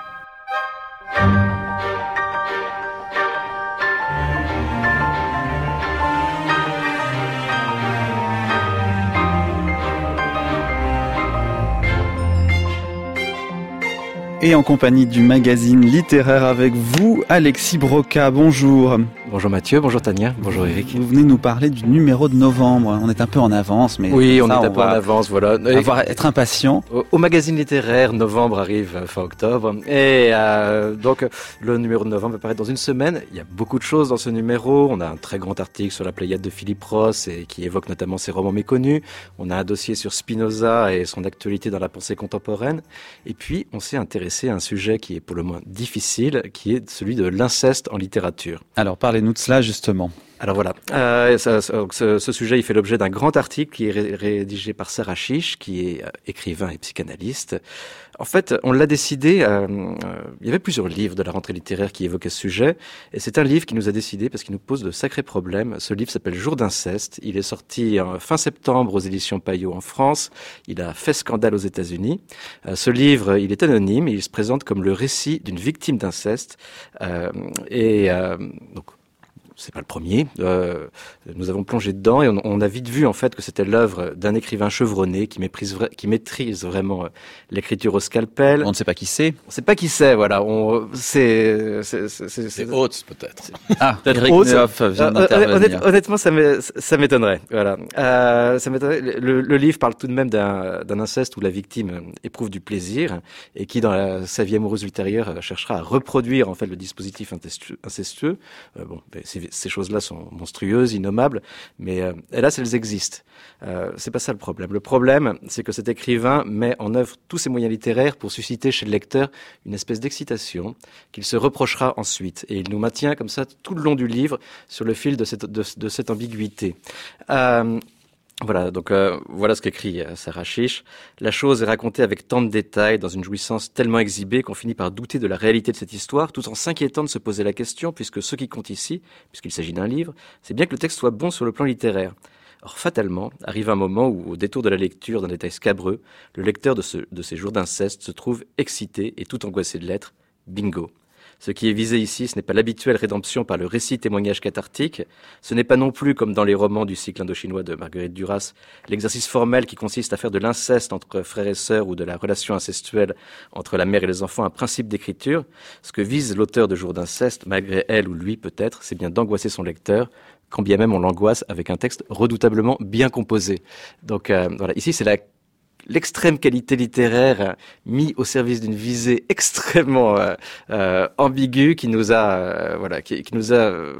Et en compagnie du magazine littéraire avec vous, Alexis Broca, bonjour. Bonjour Mathieu, bonjour Tania, bonjour Eric. Vous venez nous parler du numéro de novembre. On est un peu en avance, mais oui, on ça, est un on peu en avance, voilà. Avoir, être impatient. Au, au magazine littéraire, novembre arrive fin octobre, et euh, donc le numéro de novembre va paraître dans une semaine. Il y a beaucoup de choses dans ce numéro. On a un très grand article sur la Pléiade de Philippe Ross et qui évoque notamment ses romans méconnus. On a un dossier sur Spinoza et son actualité dans la pensée contemporaine. Et puis, on s'est intéressé à un sujet qui est pour le moins difficile, qui est celui de l'inceste en littérature. Alors, parlez-nous de cela justement. Alors voilà, euh, ça, ce, ce sujet il fait l'objet d'un grand article qui est ré- rédigé par Sarah Chiche, qui est euh, écrivain et psychanalyste. En fait, on l'a décidé, euh, euh, il y avait plusieurs livres de la rentrée littéraire qui évoquaient ce sujet, et c'est un livre qui nous a décidé parce qu'il nous pose de sacrés problèmes. Ce livre s'appelle Jour d'inceste, il est sorti en fin septembre aux éditions Payot en France, il a fait scandale aux États-Unis. Euh, ce livre, il est anonyme, et il se présente comme le récit d'une victime d'inceste, euh, et euh, donc c'est pas le premier. Euh, nous avons plongé dedans et on, on a vite vu en fait que c'était l'œuvre d'un écrivain chevronné qui méprise, qui maîtrise vraiment euh, l'écriture au scalpel. On ne sait pas qui c'est. On ne sait pas qui c'est. Voilà. On, c'est, c'est, c'est, c'est, c'est Oates peut-être. Ah, peut-être Eric Neuf vient d'intervenir. Honnête, honnêtement, ça, m'é, ça m'étonnerait. Voilà. Euh, ça m'étonnerait. Le, le livre parle tout de même d'un, d'un inceste où la victime éprouve du plaisir et qui, dans la, sa vie amoureuse ultérieure, cherchera à reproduire en fait le dispositif incestueux. Euh, bon, ben, c'est ces choses-là sont monstrueuses, innommables, mais euh, hélas, elles existent. Euh, c'est pas ça le problème. Le problème, c'est que cet écrivain met en œuvre tous ses moyens littéraires pour susciter chez le lecteur une espèce d'excitation qu'il se reprochera ensuite. Et il nous maintient comme ça tout le long du livre sur le fil de cette, de, de cette ambiguïté. Euh, Voilà, donc euh, voilà ce qu'écrit euh, Sarah Chiche. La chose est racontée avec tant de détails, dans une jouissance tellement exhibée qu'on finit par douter de la réalité de cette histoire, tout en s'inquiétant de se poser la question, puisque ce qui compte ici, puisqu'il s'agit d'un livre, c'est bien que le texte soit bon sur le plan littéraire. Or, fatalement, arrive un moment où, au détour de la lecture d'un détail scabreux, le lecteur de, ce, de ces jours d'inceste se trouve excité et tout angoissé de l'être. Bingo. Ce qui est visé ici, ce n'est pas l'habituelle rédemption par le récit témoignage cathartique, ce n'est pas non plus, comme dans les romans du cycle indochinois de Marguerite Duras, l'exercice formel qui consiste à faire de l'inceste entre frères et sœurs ou de la relation incestuelle entre la mère et les enfants un principe d'écriture. Ce que vise l'auteur de Jour d'inceste, malgré elle ou lui peut-être, c'est bien d'angoisser son lecteur, quand bien même on l'angoisse avec un texte redoutablement bien composé. Donc euh, voilà, ici c'est la l'extrême qualité littéraire mis au service d'une visée extrêmement euh, euh, ambiguë qui nous a, euh, voilà, qui, qui nous a, euh,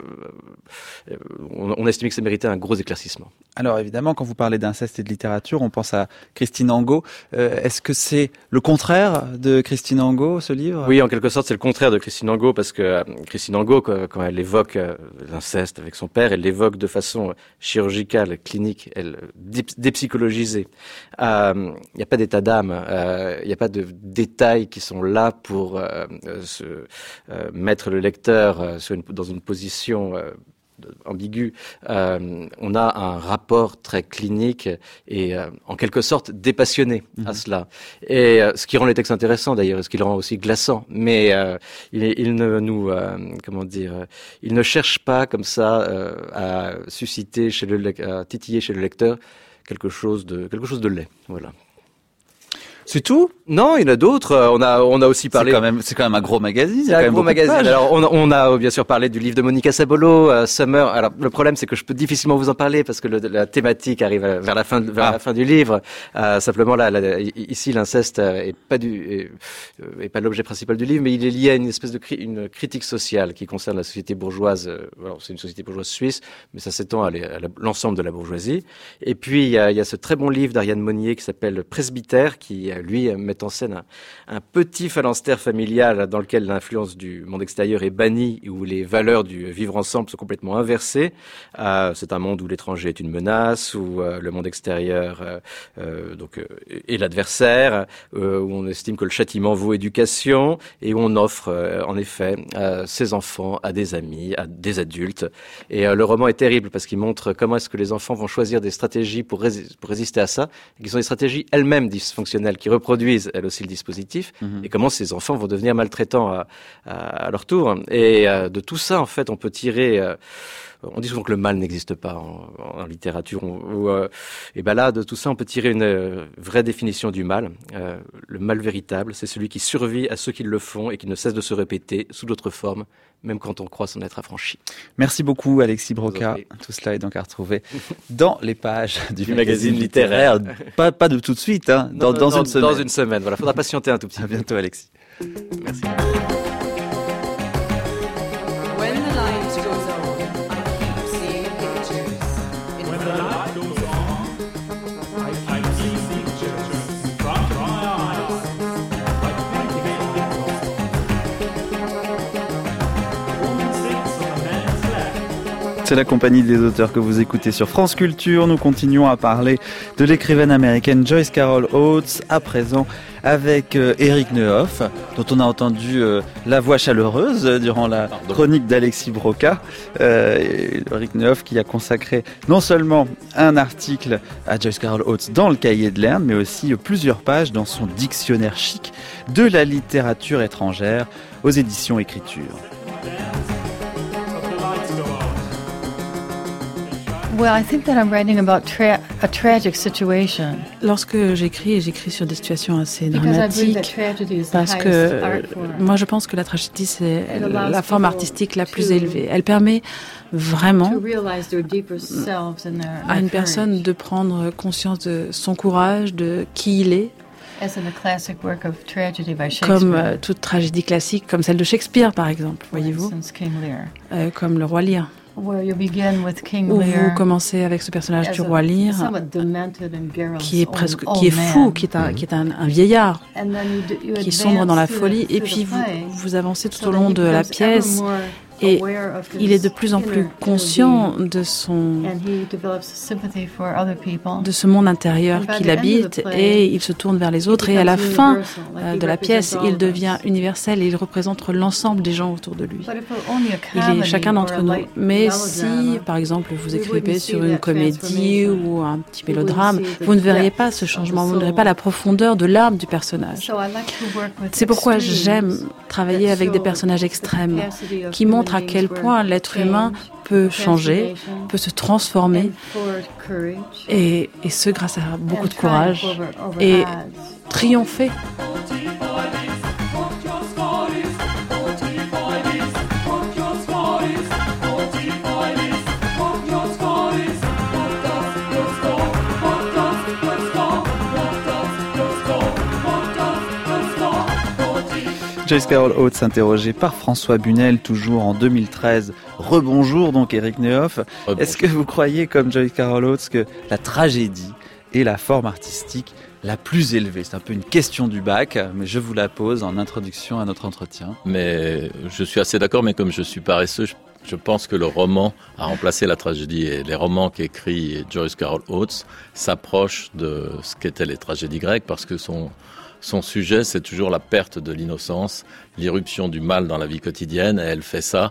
on, on a estimé que ça méritait un gros éclaircissement. Alors évidemment, quand vous parlez d'inceste et de littérature, on pense à Christine Angot. Euh, est-ce que c'est le contraire de Christine Angot, ce livre ? Oui, en quelque sorte, c'est le contraire de Christine Angot, parce que euh, Christine Angot, quand elle évoque euh, l'inceste avec son père, elle l'évoque de façon chirurgicale, clinique, elle dépsychologisée. Euh, Il n'y a pas d'état d'âme, euh, il n'y a pas de détails qui sont là pour euh, se, euh, mettre le lecteur euh, sur une, dans une position euh, ambigu, euh, on a un rapport très clinique et euh, en quelque sorte dépassionné mmh. à cela. Et euh, ce qui rend les textes intéressants d'ailleurs, et ce qui les rend aussi glaçants. Mais euh, il, il ne nous, euh, comment dire, il ne cherche pas comme ça euh, à susciter chez le, à titiller chez le lecteur quelque chose de quelque chose de laid. Voilà. C'est tout? Non, il y en a d'autres. On a, on a aussi parlé. C'est quand même, c'est quand même un gros magazine. C'est un gros magazine. Alors, on, on a bien sûr parlé du livre de Monica Sabolo, uh, Summer. Alors, le problème, c'est que je peux difficilement vous en parler parce que le, la thématique arrive vers la fin, vers ah. la fin du livre. Uh, simplement, là, là, ici, l'inceste est pas du, est, est pas l'objet principal du livre, mais il est lié à une espèce de cri, une critique sociale qui concerne la société bourgeoise. Alors, c'est une société bourgeoise suisse, mais ça s'étend à, à l'ensemble de la bourgeoisie. Et puis, il y a, il y a ce très bon livre d'Ariane Monnier qui s'appelle Presbytère, qui lui met en scène un, un petit phalanstère familial dans lequel l'influence du monde extérieur est bannie, où les valeurs du vivre ensemble sont complètement inversées. Euh, c'est un monde où l'étranger est une menace, où euh, le monde extérieur euh, euh, donc euh, est l'adversaire, euh, où on estime que le châtiment vaut éducation, et où on offre euh, en effet euh, ses enfants à des amis, à des adultes. Et euh, le roman est terrible parce qu'il montre comment est-ce que les enfants vont choisir des stratégies pour, rési- pour résister à ça, et qui sont des stratégies elles-mêmes dysfonctionnelles, qui reproduisent elles aussi le dispositif, mmh. et comment ces enfants vont devenir maltraitants à, à, à leur tour. Et euh, de tout ça, en fait, on peut tirer... Euh, on dit souvent que le mal n'existe pas en, en littérature. On, ou, euh, et ben là, de tout ça, on peut tirer une euh, vraie définition du mal. Euh, le mal véritable, c'est celui qui survit à ceux qui le font et qui ne cesse de se répéter sous d'autres formes, même quand on croit s'en être affranchi. Merci beaucoup, Alexis Broca. Tout cela est donc à retrouver dans les pages du, du magazine littéraire. littéraire. Pas, pas de tout de suite, hein, dans, non, dans, dans une semaine. Dans une semaine, voilà. Faudra patienter un tout petit peu. À bientôt, Alexis. Merci. C'est la compagnie des auteurs que vous écoutez sur France Culture. Nous continuons à parler de l'écrivaine américaine Joyce Carol Oates, à présent avec euh, Éric Neuhoff, dont on a entendu euh, la voix chaleureuse durant la Pardon. chronique d'Alexis Broca. Euh, Éric Neuhoff qui a consacré non seulement un article à Joyce Carol Oates dans le Cahier de Lerne, mais aussi plusieurs pages dans son dictionnaire chic de la littérature étrangère aux éditions Écriture. Well, I think that I'm writing about tra- a tragic situation. Lorsque j'écris, j'écris sur des situations assez dramatiques parce que euh, moi je pense que la tragédie c'est la forme artistique la plus élevée. Elle permet vraiment à une personne de prendre conscience de son courage, de qui il est. Comme euh, toute tragédie classique, comme celle de Shakespeare par exemple, voyez-vous, euh, comme le roi Lear. Où vous commencez avec ce personnage du roi Lear, qui est presque, qui est fou, qui est un, qui est un, un vieillard, qui sombre dans la folie, et puis vous, vous avancez tout au long de la pièce. Et il est de plus en plus conscient de son, de ce monde intérieur qu'il habite, et il se tourne vers les autres, et à la fin de la pièce, il devient universel et il représente l'ensemble des gens autour de lui. Il est chacun d'entre nous. Mais si, par exemple, vous écrivez sur une comédie ou un petit mélodrame, vous ne verriez pas ce changement, vous ne verriez pas la profondeur de l'âme du personnage. C'est pourquoi j'aime travailler avec des personnages extrêmes qui montrent à quel point l'être humain peut changer, peut se transformer, et, et ce grâce à beaucoup de courage, et triompher. Joyce Carol Oates, interrogée par François Bunel, toujours en deux mille treize. Rebonjour donc Éric Neuhoff. Rebonjour. Est-ce que vous croyez, comme Joyce Carol Oates, que la tragédie est la forme artistique la plus élevée? C'est un peu une question du bac, mais je vous la pose en introduction à notre entretien. Mais je suis assez d'accord, mais comme je suis paresseux, je, je pense que le roman a remplacé la tragédie. Et les romans qu'écrit Joyce Carol Oates s'approchent de ce qu'étaient les tragédies grecques, parce que son... Son sujet, c'est toujours la perte de l'innocence, l'irruption du mal dans la vie quotidienne, et elle fait ça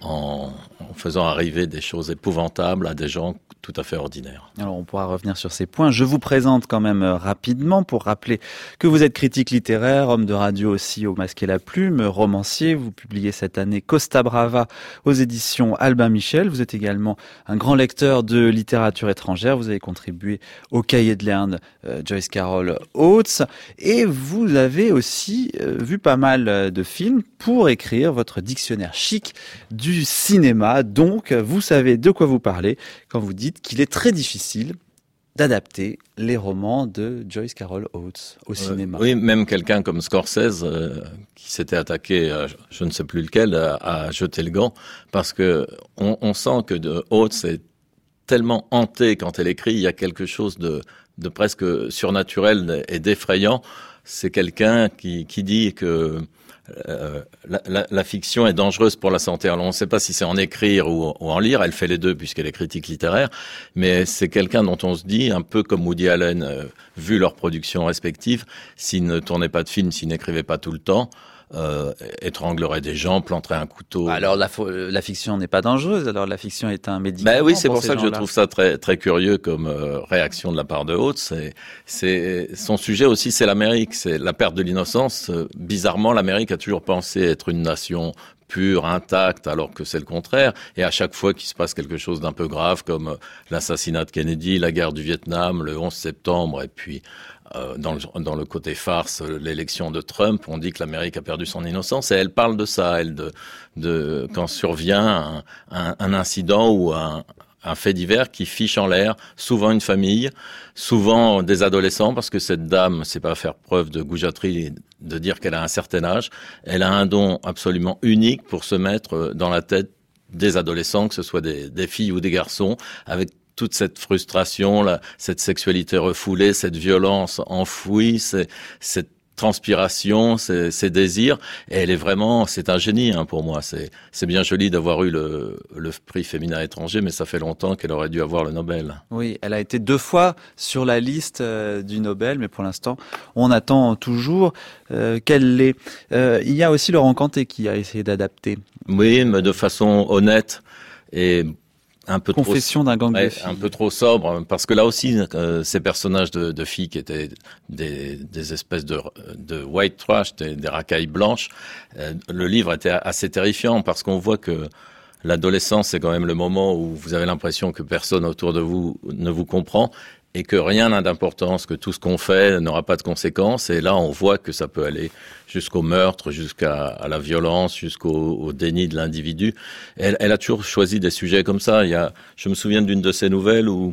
en, en faisant arriver des choses épouvantables à des gens tout à fait ordinaires. Alors on pourra revenir sur ces points. Je vous présente quand même rapidement pour rappeler que vous êtes critique littéraire, homme de radio aussi au Masque et la Plume, romancier. Vous publiez cette année Costa Brava aux éditions Albin Michel. Vous êtes également un grand lecteur de littérature étrangère. Vous avez contribué au Cahier de l'Inde euh, Joyce Carol Oates. Et vous avez aussi euh, vu pas mal de films pour écrire votre dictionnaire chic du cinéma. Donc, vous savez de quoi vous parlez quand vous dites qu'il est très difficile d'adapter les romans de Joyce Carol Oates au cinéma. Euh, oui, même quelqu'un comme Scorsese, euh, qui s'était attaqué, à, je ne sais plus lequel, à, à jeter le gant, parce que on, on sent que de Oates est tellement hantée quand elle écrit, il y a quelque chose de, de presque surnaturel et d'effrayant. C'est quelqu'un qui, qui dit que Euh, la, la, la fiction est dangereuse pour la santé. Alors on ne sait pas si c'est en écrire ou, ou en lire. Elle fait les deux puisqu'elle est critique littéraire. Mais c'est quelqu'un dont on se dit, un peu comme Woody Allen, euh, vu leurs productions respectives, s'il ne tournait pas de film, s'il n'écrivait pas tout le temps, euh, étranglerait des gens, planterait un couteau. Alors la, la fiction n'est pas dangereuse. Alors la fiction est un médicament. Ben oui, c'est pour, pour ça que je trouve ça très très curieux comme euh, réaction de la part de Oates. C'est, c'est son sujet aussi, c'est l'Amérique, c'est la perte de l'innocence. Euh, bizarrement, l'Amérique a toujours pensé être une nation pure, intacte, alors que c'est le contraire. Et à chaque fois qu'il se passe quelque chose d'un peu grave, comme l'assassinat de Kennedy, la guerre du Vietnam, le onze septembre, et puis euh, dans, le, dans le côté farce, l'élection de Trump, on dit que l'Amérique a perdu son innocence. Et elle parle de ça, elle, de, de quand survient un, un, un incident ou un un fait divers qui fiche en l'air, souvent une famille, souvent des adolescents, parce que cette dame, c'est pas faire preuve de goujaterie de dire qu'elle a un certain âge, elle a un don absolument unique pour se mettre dans la tête des adolescents, que ce soit des, des filles ou des garçons, avec toute cette frustration, là, cette sexualité refoulée, cette violence enfouie, c'est, cette transpiration, ses, ses désirs, et elle est vraiment, c'est un génie hein, pour moi. C'est, c'est bien joli d'avoir eu le, le prix féminin étranger, mais ça fait longtemps qu'elle aurait dû avoir le Nobel. Oui, elle a été deux fois sur la liste euh, du Nobel, mais pour l'instant, on attend toujours euh, qu'elle l'ait. Euh, il y a aussi Laurent Canté qui a essayé d'adapter. Oui, mais de façon honnête et un peu Confession trop, d'un gang ouais, de filles. Un peu trop sobre, parce que là aussi, euh, ces personnages de, de filles qui étaient des, des espèces de, de white trash, des, des racailles blanches, euh, le livre était assez terrifiant, parce qu'on voit que l'adolescence, c'est quand même le moment où vous avez l'impression que personne autour de vous ne vous comprend, et que rien n'a d'importance, que tout ce qu'on fait n'aura pas de conséquences. Et là, on voit que ça peut aller jusqu'au meurtre, jusqu'à à la violence, jusqu'au au déni de l'individu. Elle, elle a toujours choisi des sujets comme ça. Il y a, je me souviens d'une de ces nouvelles où,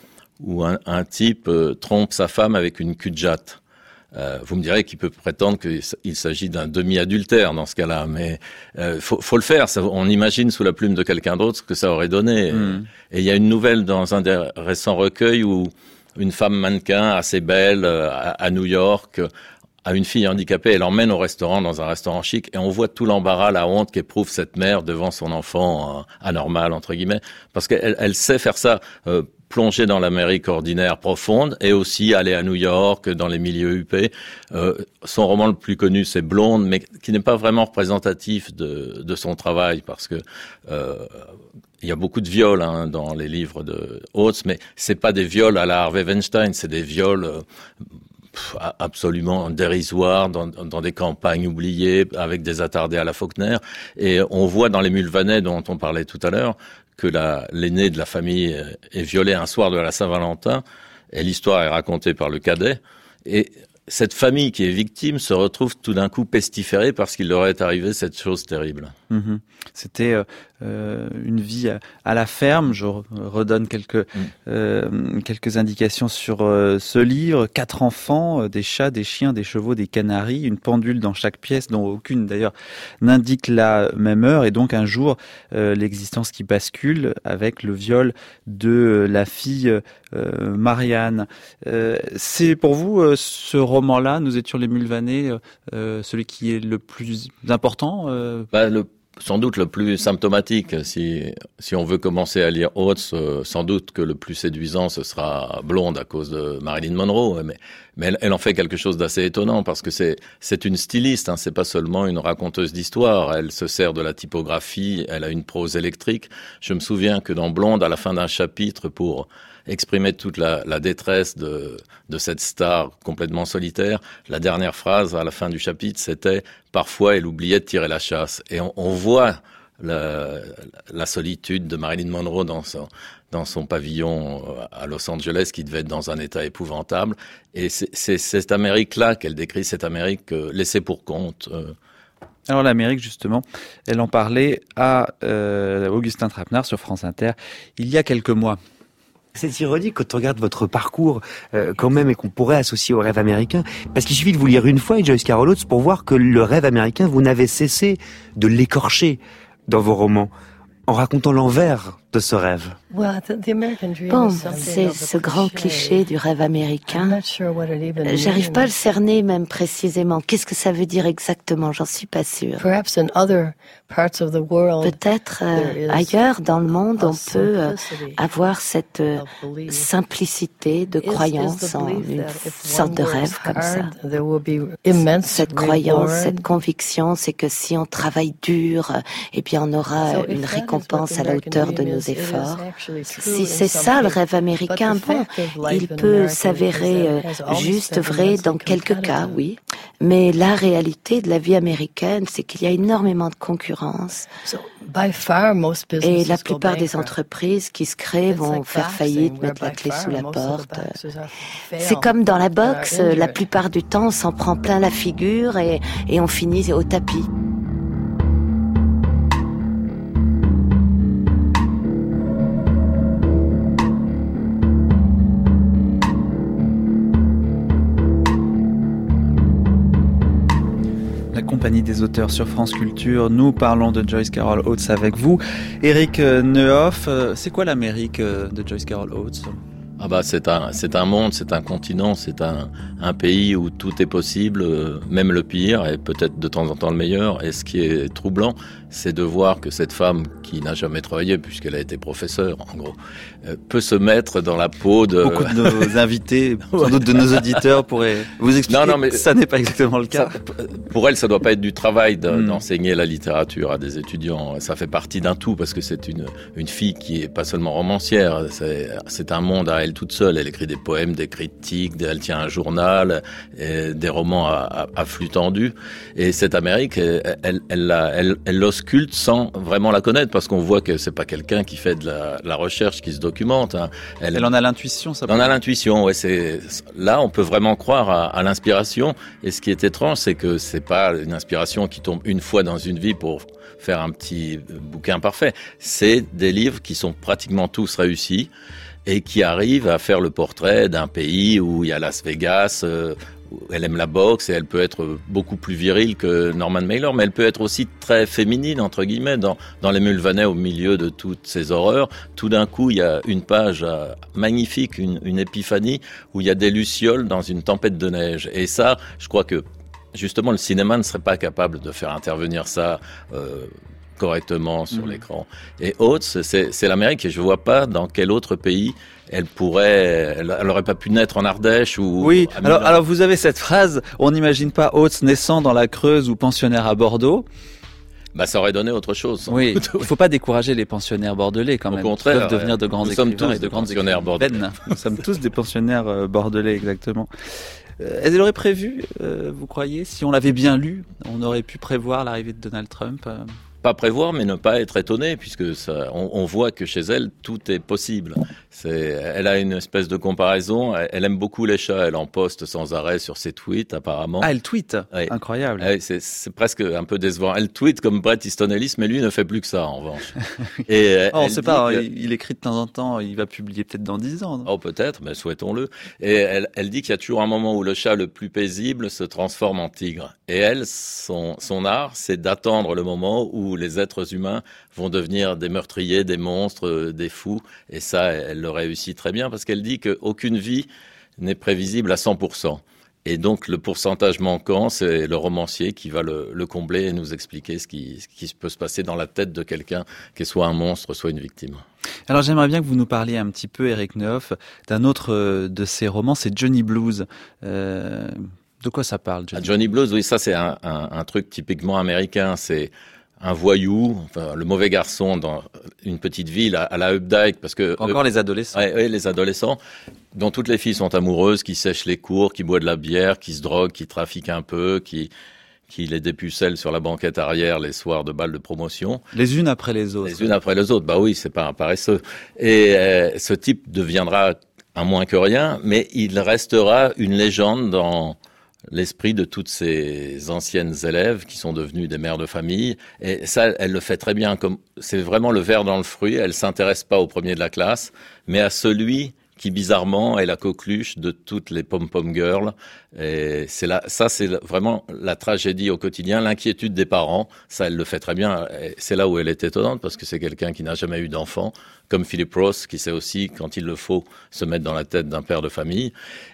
où un, un type euh, trompe sa femme avec une cul de jatte. Euh, vous me direz qu'il peut prétendre qu'il s'agit d'un demi-adultère dans ce cas-là, mais euh, faut, faut le faire. Ça, on imagine sous la plume de quelqu'un d'autre ce que ça aurait donné. Mmh. Et il y a une nouvelle dans un des récents recueils où une femme mannequin assez belle à, à New York a une fille handicapée, elle l'emmène au restaurant, dans un restaurant chic, et on voit tout l'embarras, la honte qu'éprouve cette mère devant son enfant euh, anormal, entre guillemets, parce qu'elle elle sait faire ça, euh, plonger dans l'Amérique ordinaire profonde, et aussi aller à New York, dans les milieux huppés. Euh, son roman le plus connu, c'est Blonde, mais qui n'est pas vraiment représentatif de, de son travail, parce que euh, il y a beaucoup de viols hein, dans les livres de Oates, mais c'est pas des viols à la Harvey Weinstein, c'est des viols euh, pff, absolument dérisoires dans, dans des campagnes oubliées, avec des attardés à la Faulkner. Et on voit dans les Mulvaney dont on parlait tout à l'heure que la, l'aîné de la famille est violé un soir de la Saint-Valentin, et l'histoire est racontée par le cadet. Et cette famille qui est victime se retrouve tout d'un coup pestiférée parce qu'il leur est arrivé cette chose terrible. Mmh. C'était euh, une vie à, à la ferme. Je redonne quelques mmh. euh, quelques indications sur euh, ce livre. Quatre enfants, euh, des chats, des chiens, des chevaux, des canaris, une pendule dans chaque pièce, dont aucune d'ailleurs n'indique la même heure. Et donc un jour, euh, l'existence qui bascule avec le viol de la fille euh, Marianne. Euh, c'est pour vous euh, ce roman-là, Nous étions les Mulvaney, euh, celui qui est le plus important euh... bah, le sans doute le plus symptomatique. Si, si on veut commencer à lire Oates, euh, sans doute que le plus séduisant, ce sera Blonde à cause de Marilyn Monroe. Mais, mais elle, elle en fait quelque chose d'assez étonnant parce que c'est, c'est une styliste, hein, c'est pas seulement une raconteuse d'histoire. Elle se sert de la typographie, elle a une prose électrique. Je me souviens que dans Blonde, à la fin d'un chapitre, pour exprimer toute la, la détresse de, de cette star complètement solitaire, la dernière phrase à la fin du chapitre, c'était « Parfois, elle oubliait de tirer la chasse ». Et on, on voit la, la solitude de Marilyn Monroe dans son, dans son pavillon à Los Angeles, qui devait être dans un état épouvantable. Et c'est, c'est cette Amérique-là qu'elle décrit, cette Amérique euh, laissée pour compte. Euh. Alors l'Amérique, justement, elle en parlait à euh, Augustin Trapenard sur France Inter il y a quelques mois. C'est ironique quand on regarde votre parcours euh, quand même et qu'on pourrait associer au rêve américain, parce qu'il suffit de vous lire une fois Joyce Carol Oates pour voir que le rêve américain, vous n'avez cessé de l'écorcher dans vos romans, en racontant l'envers de ce rêve. Bon, c'est ce grand cliché du rêve américain. J'arrive pas à le cerner même précisément. Qu'est-ce que ça veut dire exactement? J'en suis pas sûre. Peut-être euh, ailleurs dans le monde, on peut euh, avoir cette euh, simplicité de croyance en une sorte de rêve comme ça. Cette croyance, cette conviction, c'est que si on travaille dur, eh bien on aura une récompense à la hauteur de nos efforts. Si c'est ça le rêve américain, bon, il peut s'avérer euh, juste vrai dans quelques cas, oui. Mais la réalité de la vie américaine, c'est qu'il y a énormément de concurrence. Et la plupart des entreprises qui se créent vont faire faillite, mettre la clé sous la porte. C'est comme dans la boxe, la plupart du temps, on s'en prend plein la figure et, et on finit au tapis. Compagnie des auteurs sur France Culture. Nous parlons de Joyce Carol Oates avec vous. Éric Neuhoff, c'est quoi l'Amérique de Joyce Carol Oates ? Ah bah c'est un c'est un monde, c'est un continent, c'est un un pays où tout est possible, euh, même le pire et peut-être de temps en temps le meilleur. Et ce qui est troublant, c'est de voir que cette femme qui n'a jamais travaillé puisqu'elle a été professeure en gros, euh, peut se mettre dans la peau de beaucoup de nos invités, sans doute de nos auditeurs pourraient vous expliquer. Non non mais ça n'est pas exactement le cas. Ça, pour elle, ça doit pas être du travail de, mm. d'enseigner la littérature à des étudiants. Ça fait partie d'un tout parce que c'est une une fille qui est pas seulement romancière, c'est c'est un monde à elle toute seule. Elle écrit des poèmes, des critiques, elle tient un journal, et des romans à, à, à flux tendu. Et cette Amérique, elle, elle, elle, elle, elle l'ausculte sans vraiment la connaître, parce qu'on voit que c'est pas quelqu'un qui fait de la, la recherche, qui se documente. Hein. Elle, elle en a l'intuition, ça. Elle en a l'intuition, ouais. C'est là, on peut vraiment croire à, à l'inspiration. Et ce qui est étrange, c'est que c'est pas une inspiration qui tombe une fois dans une vie pour faire un petit bouquin parfait. C'est des livres qui sont pratiquement tous réussis, et qui arrive à faire le portrait d'un pays où il y a Las Vegas, euh, où elle aime la boxe et elle peut être beaucoup plus virile que Norman Mailer, mais elle peut être aussi très féminine, entre guillemets, dans, dans Les Mulvaney, au milieu de toutes ces horreurs. Tout d'un coup, il y a une page euh, magnifique, une, une épiphanie, où il y a des lucioles dans une tempête de neige. Et ça, je crois que, justement, le cinéma ne serait pas capable de faire intervenir ça euh, correctement sur mmh. l'écran. Et Oates, c'est, c'est l'Amérique, et je vois pas dans quel autre pays elle pourrait, elle, elle aurait pas pu naître en Ardèche ou. Oui. Alors, alors vous avez cette phrase, on n'imagine pas Oates naissant dans la Creuse ou pensionnaire à Bordeaux. Bah, ça aurait donné autre chose. Oui. Doute. Il faut pas décourager les pensionnaires bordelais quand Au même. Au contraire. Ils peuvent devenir de grands nous écrivains sommes tous et de des pensionnaires bordelais. Nous sommes tous des pensionnaires euh, bordelais, exactement. Euh, elle aurait prévu, euh, vous croyez, si on l'avait bien lu, on aurait pu prévoir l'arrivée de Donald Trump. Euh... Pas prévoir, mais ne pas être étonné, puisque ça, on, on voit que chez elle, tout est possible. C'est, elle a une espèce de comparaison. Elle, elle aime beaucoup les chats. Elle en poste sans arrêt sur ses tweets, apparemment. Ah, elle tweet. Oui. Incroyable. Oui, c'est, c'est presque un peu décevant. Elle tweet comme Bret Easton Ellis, mais lui ne fait plus que ça, en revanche. Et oh, on ne sait pas. Que... Il écrit de temps en temps. Il va publier peut-être dans dix ans. Non oh, peut-être, mais souhaitons-le. Et elle, elle dit qu'il y a toujours un moment où le chat le plus paisible se transforme en tigre. Et elle, son, son art, c'est d'attendre le moment où les êtres humains vont devenir des meurtriers, des monstres, des fous. Et ça, elle le réussit très bien, parce qu'elle dit qu'aucune vie n'est prévisible à cent pour cent. Et donc le pourcentage manquant, c'est le romancier qui va le, le combler et nous expliquer ce qui, ce qui peut se passer dans la tête de quelqu'un qui est soit un monstre, soit une victime. Alors j'aimerais bien que vous nous parliez un petit peu, Eric Neuf, d'un autre de ses romans, c'est Johnny Blues. Euh, de quoi ça parle, Johnny, ah, Johnny Blues, oui, ça c'est un, un, un truc typiquement américain. C'est un voyou, enfin, le mauvais garçon dans une petite ville à, à la Updike, parce que encore euh, les adolescents. Ouais, ouais, les adolescents, dont toutes les filles sont amoureuses, qui sèchent les cours, qui boivent de la bière, qui se droguent, qui trafiquent un peu, qui qui les dépucellent sur la banquette arrière les soirs de bal de promotion. Les unes après les autres. Les unes après les autres. Bah oui, c'est pas un paresseux. Et euh, ce type deviendra un moins que rien, mais il restera une légende dans l'esprit de toutes ces anciennes élèves qui sont devenues des mères de famille. Et ça, elle le fait très bien. Comme c'est vraiment le ver dans le fruit. Elle s'intéresse pas au premier de la classe, mais à celui qui bizarrement est la coqueluche de toutes les pom-pom girls. Et c'est là, ça c'est vraiment la tragédie au quotidien, l'inquiétude des parents. Ça, elle le fait très bien. Et c'est là où elle est étonnante parce que c'est quelqu'un qui n'a jamais eu d'enfant, comme Philip Roth, qui sait aussi, quand il le faut, se mettre dans la tête d'un père de famille.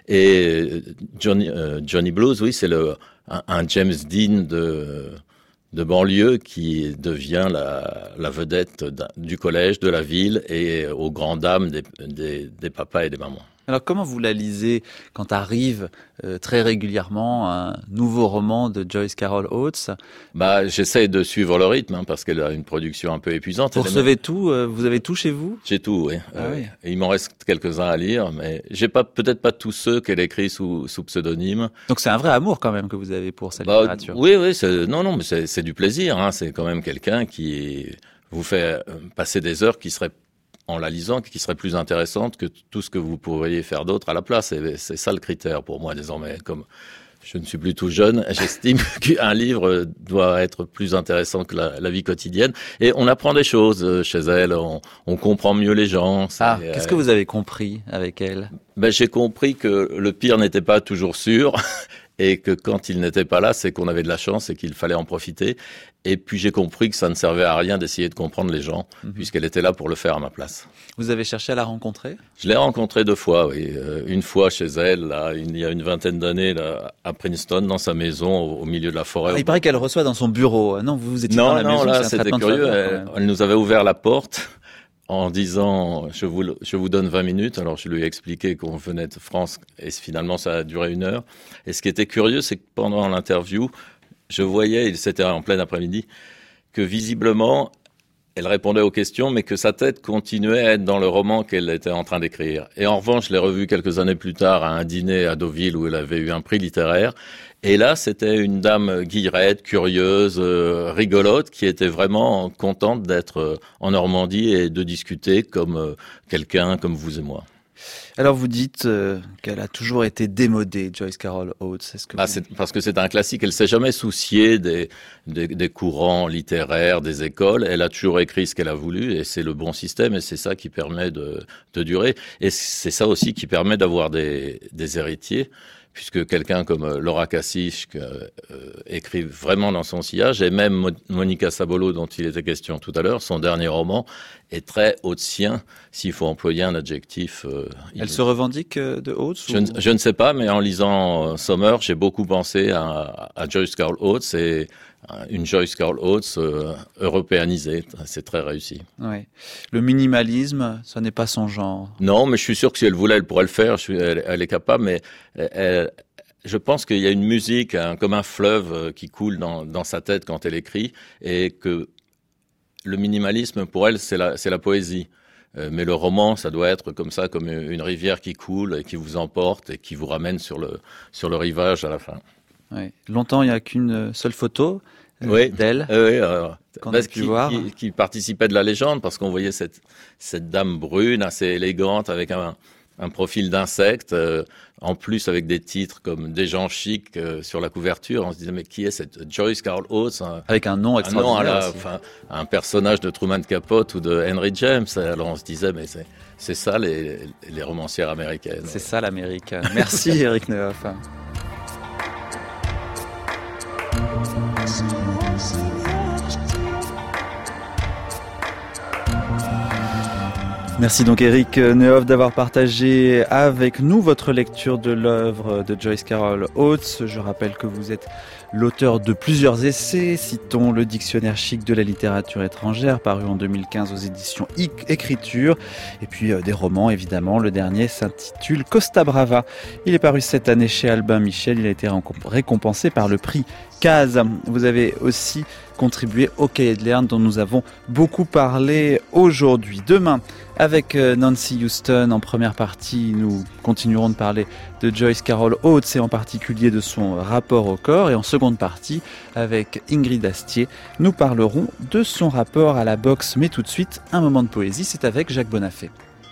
Et Johnny, euh, Johnny Blues, oui, c'est le un, un James Dean de de banlieue qui devient la, la vedette du collège, de la ville et aux grandes dames des, des, des papas et des mamans. Alors comment vous la lisez quand arrive euh, très régulièrement un nouveau roman de Joyce Carol Oates? Bah, j'essaie de suivre le rythme hein, parce qu'elle a une production un peu épuisante. Vous recevez tout, euh, vous avez tout chez vous? J'ai tout, oui. Ah, euh, oui. Et il m'en reste quelques-uns à lire, mais j'ai pas peut-être pas tous ceux qu'elle écrit sous, sous pseudonyme. Donc c'est un vrai amour quand même que vous avez pour cette bah, littérature. Oui, oui, c'est, non, non, mais c'est, c'est du plaisir. Hein, c'est quand même quelqu'un qui vous fait passer des heures qui seraient en la lisant, qui serait plus intéressante que tout ce que vous pourriez faire d'autre à la place. Et c'est ça le critère pour moi désormais. Comme je ne suis plus tout jeune, j'estime qu'un livre doit être plus intéressant que la, la vie quotidienne. Et on apprend des choses chez elle, on, on comprend mieux les gens. Ah, qu'est-ce euh, que vous avez compris avec elle? Ben, j'ai compris que le pire n'était pas toujours sûr. Et que quand il n'était pas là, c'est qu'on avait de la chance et qu'il fallait en profiter. Et puis j'ai compris que ça ne servait à rien d'essayer de comprendre les gens, mmh. puisqu'elle était là pour le faire à ma place. Vous avez cherché à la rencontrer? Je l'ai rencontrée deux fois, oui. Euh, une fois chez elle, là, il y a une vingtaine d'années, là, à Princeton, dans sa maison, au, au milieu de la forêt. Ah, il paraît qu'elle reçoit dans son bureau. Non, vous vous étiez non, dans la non, maison. Non, là, c'était curieux. Elle, elle nous avait ouvert la porte en disant je vous, je vous donne vingt minutes. Alors je lui ai expliqué qu'on venait de France et finalement ça a duré une heure. Et ce qui était curieux, c'est que pendant l'interview, je voyais, c'était en plein après-midi, que visiblement elle répondait aux questions, mais que sa tête continuait à être dans le roman qu'elle était en train d'écrire. Et en revanche, je l'ai revue quelques années plus tard à un dîner à Deauville où elle avait eu un prix littéraire. Et là, c'était une dame guillerette, curieuse, euh, rigolote, qui était vraiment contente d'être euh, en Normandie et de discuter comme euh, quelqu'un comme vous et moi. Alors vous dites euh, qu'elle a toujours été démodée, Joyce Carol Oates. Est-ce que ah, vous... c'est parce que c'est un classique. Elle s'est jamais souciée des, des, des courants littéraires, des écoles. Elle a toujours écrit ce qu'elle a voulu et c'est le bon système et c'est ça qui permet de, de durer. Et c'est ça aussi qui permet d'avoir des, des héritiers. Puisque quelqu'un comme Laura Kassish euh, écrit vraiment dans son sillage, et même Mo- Monica Sabolo, dont il était question tout à l'heure, son dernier roman est très Oatesien, s'il faut employer un adjectif. Euh, Elle se revendique de Oates je, ou... ne, je ne sais pas, mais en lisant euh, Sommer, j'ai beaucoup pensé à, à Joyce Carol Oates et une Joyce Carol Oates euh, européanisée. C'est très réussi. Ouais. Le minimalisme, ça n'est pas son genre. Non, mais je suis sûr que si elle voulait, elle pourrait le faire. Je suis, elle, elle est capable, mais elle, je pense qu'il y a une musique, hein, comme un fleuve qui coule dans, dans sa tête quand elle écrit, et que le minimalisme, pour elle, c'est la, c'est la poésie. Euh, mais le roman, ça doit être comme ça, comme une rivière qui coule et qui vous emporte et qui vous ramène sur le, sur le rivage à la fin. Ouais. Longtemps, il n'y a qu'une seule photo euh, oui. d'elle. Euh, oui, alors, qu'on a pu qui, voir. Qui, qui participait de la légende, parce qu'on voyait cette, cette dame brune, assez élégante, avec un, un profil d'insecte, euh, en plus avec des titres comme Des gens chics euh, sur la couverture. On se disait, mais qui est cette Joyce Carol Oates hein, avec un nom extraordinaire. Un nom à la, enfin, un personnage de Truman Capote ou de Henry James. Alors on se disait, mais c'est, c'est ça les, les romancières américaines. C'est ça l'américaine. Merci Eric Neuf. Merci donc Eric Neuhoff d'avoir partagé avec nous votre lecture de l'œuvre de Joyce Carol Oates. Je rappelle que vous êtes l'auteur de plusieurs essais, citons le Dictionnaire chic de la littérature étrangère, paru en deux mille quinze aux éditions Écriture, et puis euh, des romans évidemment. Le dernier s'intitule Costa Brava. Il est paru cette année chez Albin Michel. Il a été récompensé par le prix Case. Vous avez aussi contribué au Cahier de Lerne dont nous avons beaucoup parlé aujourd'hui. Demain, avec Nancy Houston en première partie, nous continuerons de parler de Joyce Carol Oates et en particulier de son rapport au corps. Et en seconde partie, avec Ingrid Astier, nous parlerons de son rapport à la boxe. Mais tout de suite, un moment de poésie, c'est avec Jacques Bonafé.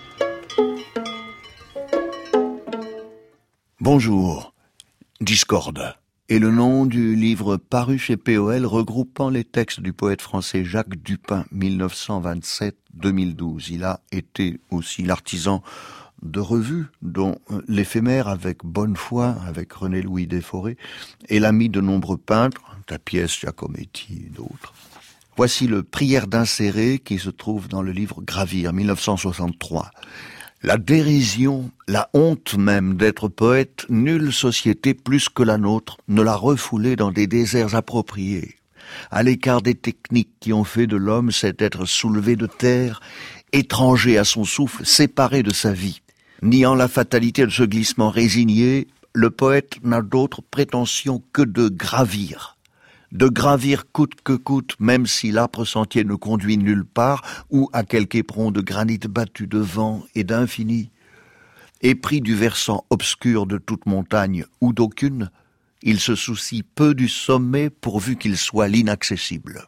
Bonjour, Discorde est le nom du livre paru chez P O L regroupant les textes du poète français Jacques Dupin, mille neuf cent vingt-sept à deux mille douze. Il a été aussi l'artisan de revues, dont l'éphémère avec Bonnefoy, avec René-Louis Desforêts, et l'ami de nombreux peintres, Tapies, Giacometti et d'autres. Voici le Prière d'insérer qui se trouve dans le livre Gravir, mille neuf cent soixante-trois. La dérision, la honte même d'être poète, nulle société plus que la nôtre ne l'a refoulé dans des déserts appropriés, à l'écart des techniques qui ont fait de l'homme cet être soulevé de terre, étranger à son souffle, séparé de sa vie. Niant la fatalité de ce glissement résigné, le poète n'a d'autre prétention que de gravir. De gravir coûte que coûte, même si l'âpre sentier ne conduit nulle part, ou à quelque éperon de granit battu de vent et d'infini. Épris du versant obscur de toute montagne ou d'aucune, il se soucie peu du sommet pourvu qu'il soit l'inaccessible.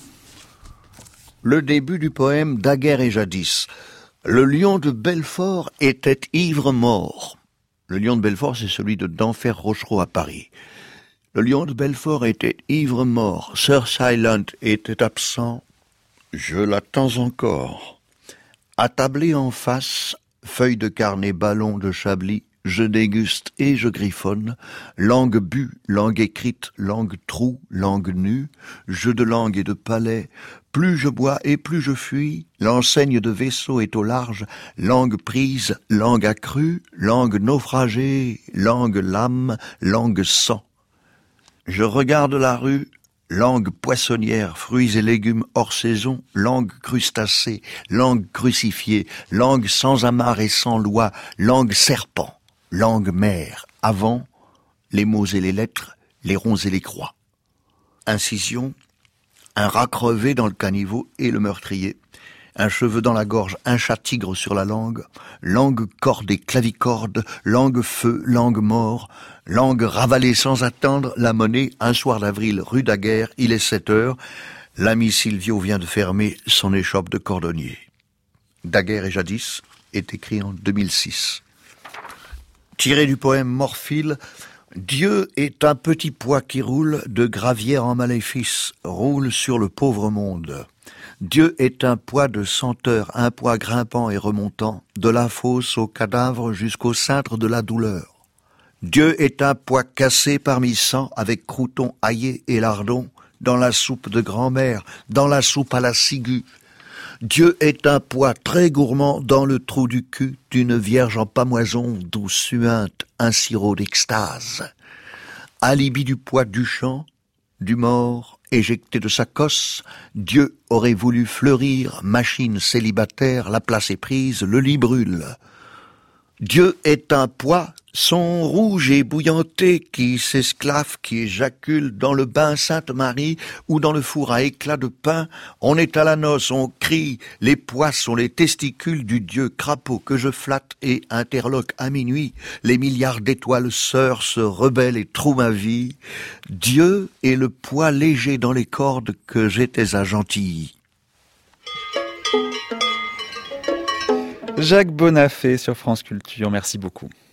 Le début du poème Daguerre et jadis. Le lion de Belfort était ivre mort. Le lion de Belfort, c'est celui de Denfert Rochereau à Paris. Le lion de Belfort était ivre mort, Sir Silent était absent, je l'attends encore. Attablé en face, feuille de carnet, ballon de Chablis, je déguste et je griffonne, langue bue, langue écrite, langue trou, langue nue, jeu de langue et de palais, plus je bois et plus je fuis, l'enseigne de vaisseau est au large, langue prise, langue accrue, langue naufragée, langue lame, langue sang. Je regarde la rue, langue poissonnière, fruits et légumes hors saison, langue crustacée, langue crucifiée, langue sans amarre et sans loi, langue serpent, langue mère, avant, les mots et les lettres, les ronds et les croix. Incision, un rat crevé dans le caniveau et le meurtrier, un cheveu dans la gorge, un chat tigre sur la langue, langue corde et clavicorde, langue feu, langue mort, langue ravalée sans attendre, la monnaie, un soir d'avril, rue Daguerre, il est sept heures, l'ami Silvio vient de fermer son échoppe de cordonnier. Daguerre et jadis est écrit en deux mille six. Tiré du poème Morphile, Dieu est un petit poids qui roule de gravière en maléfice, roule sur le pauvre monde. Dieu est un poids de senteur, un poids grimpant et remontant, de la fosse au cadavre jusqu'au cintre de la douleur. Dieu est un poids cassé parmi cent, avec croûtons aillés et lardons, dans la soupe de grand-mère, dans la soupe à la ciguë. Dieu est un poids très gourmand dans le trou du cul d'une vierge en pamoison, d'où suinte un sirop d'extase. Alibi du poids du champ, du mort, éjecté de sa cosse, Dieu aurait voulu fleurir, machine célibataire, la place est prise, le lit brûle. Dieu est un poids, son rouge et bouillanté, qui s'esclave, qui éjacule dans le bain Sainte-Marie ou dans le four à éclat de pain. On est à la noce, on crie, les pois sont les testicules du Dieu crapaud que je flatte et interloque à minuit. Les milliards d'étoiles sœurs se rebellent et trouent ma vie. Dieu est le poids léger dans les cordes que j'étais à Gentilly. Jacques Bonafé sur France Culture, merci beaucoup.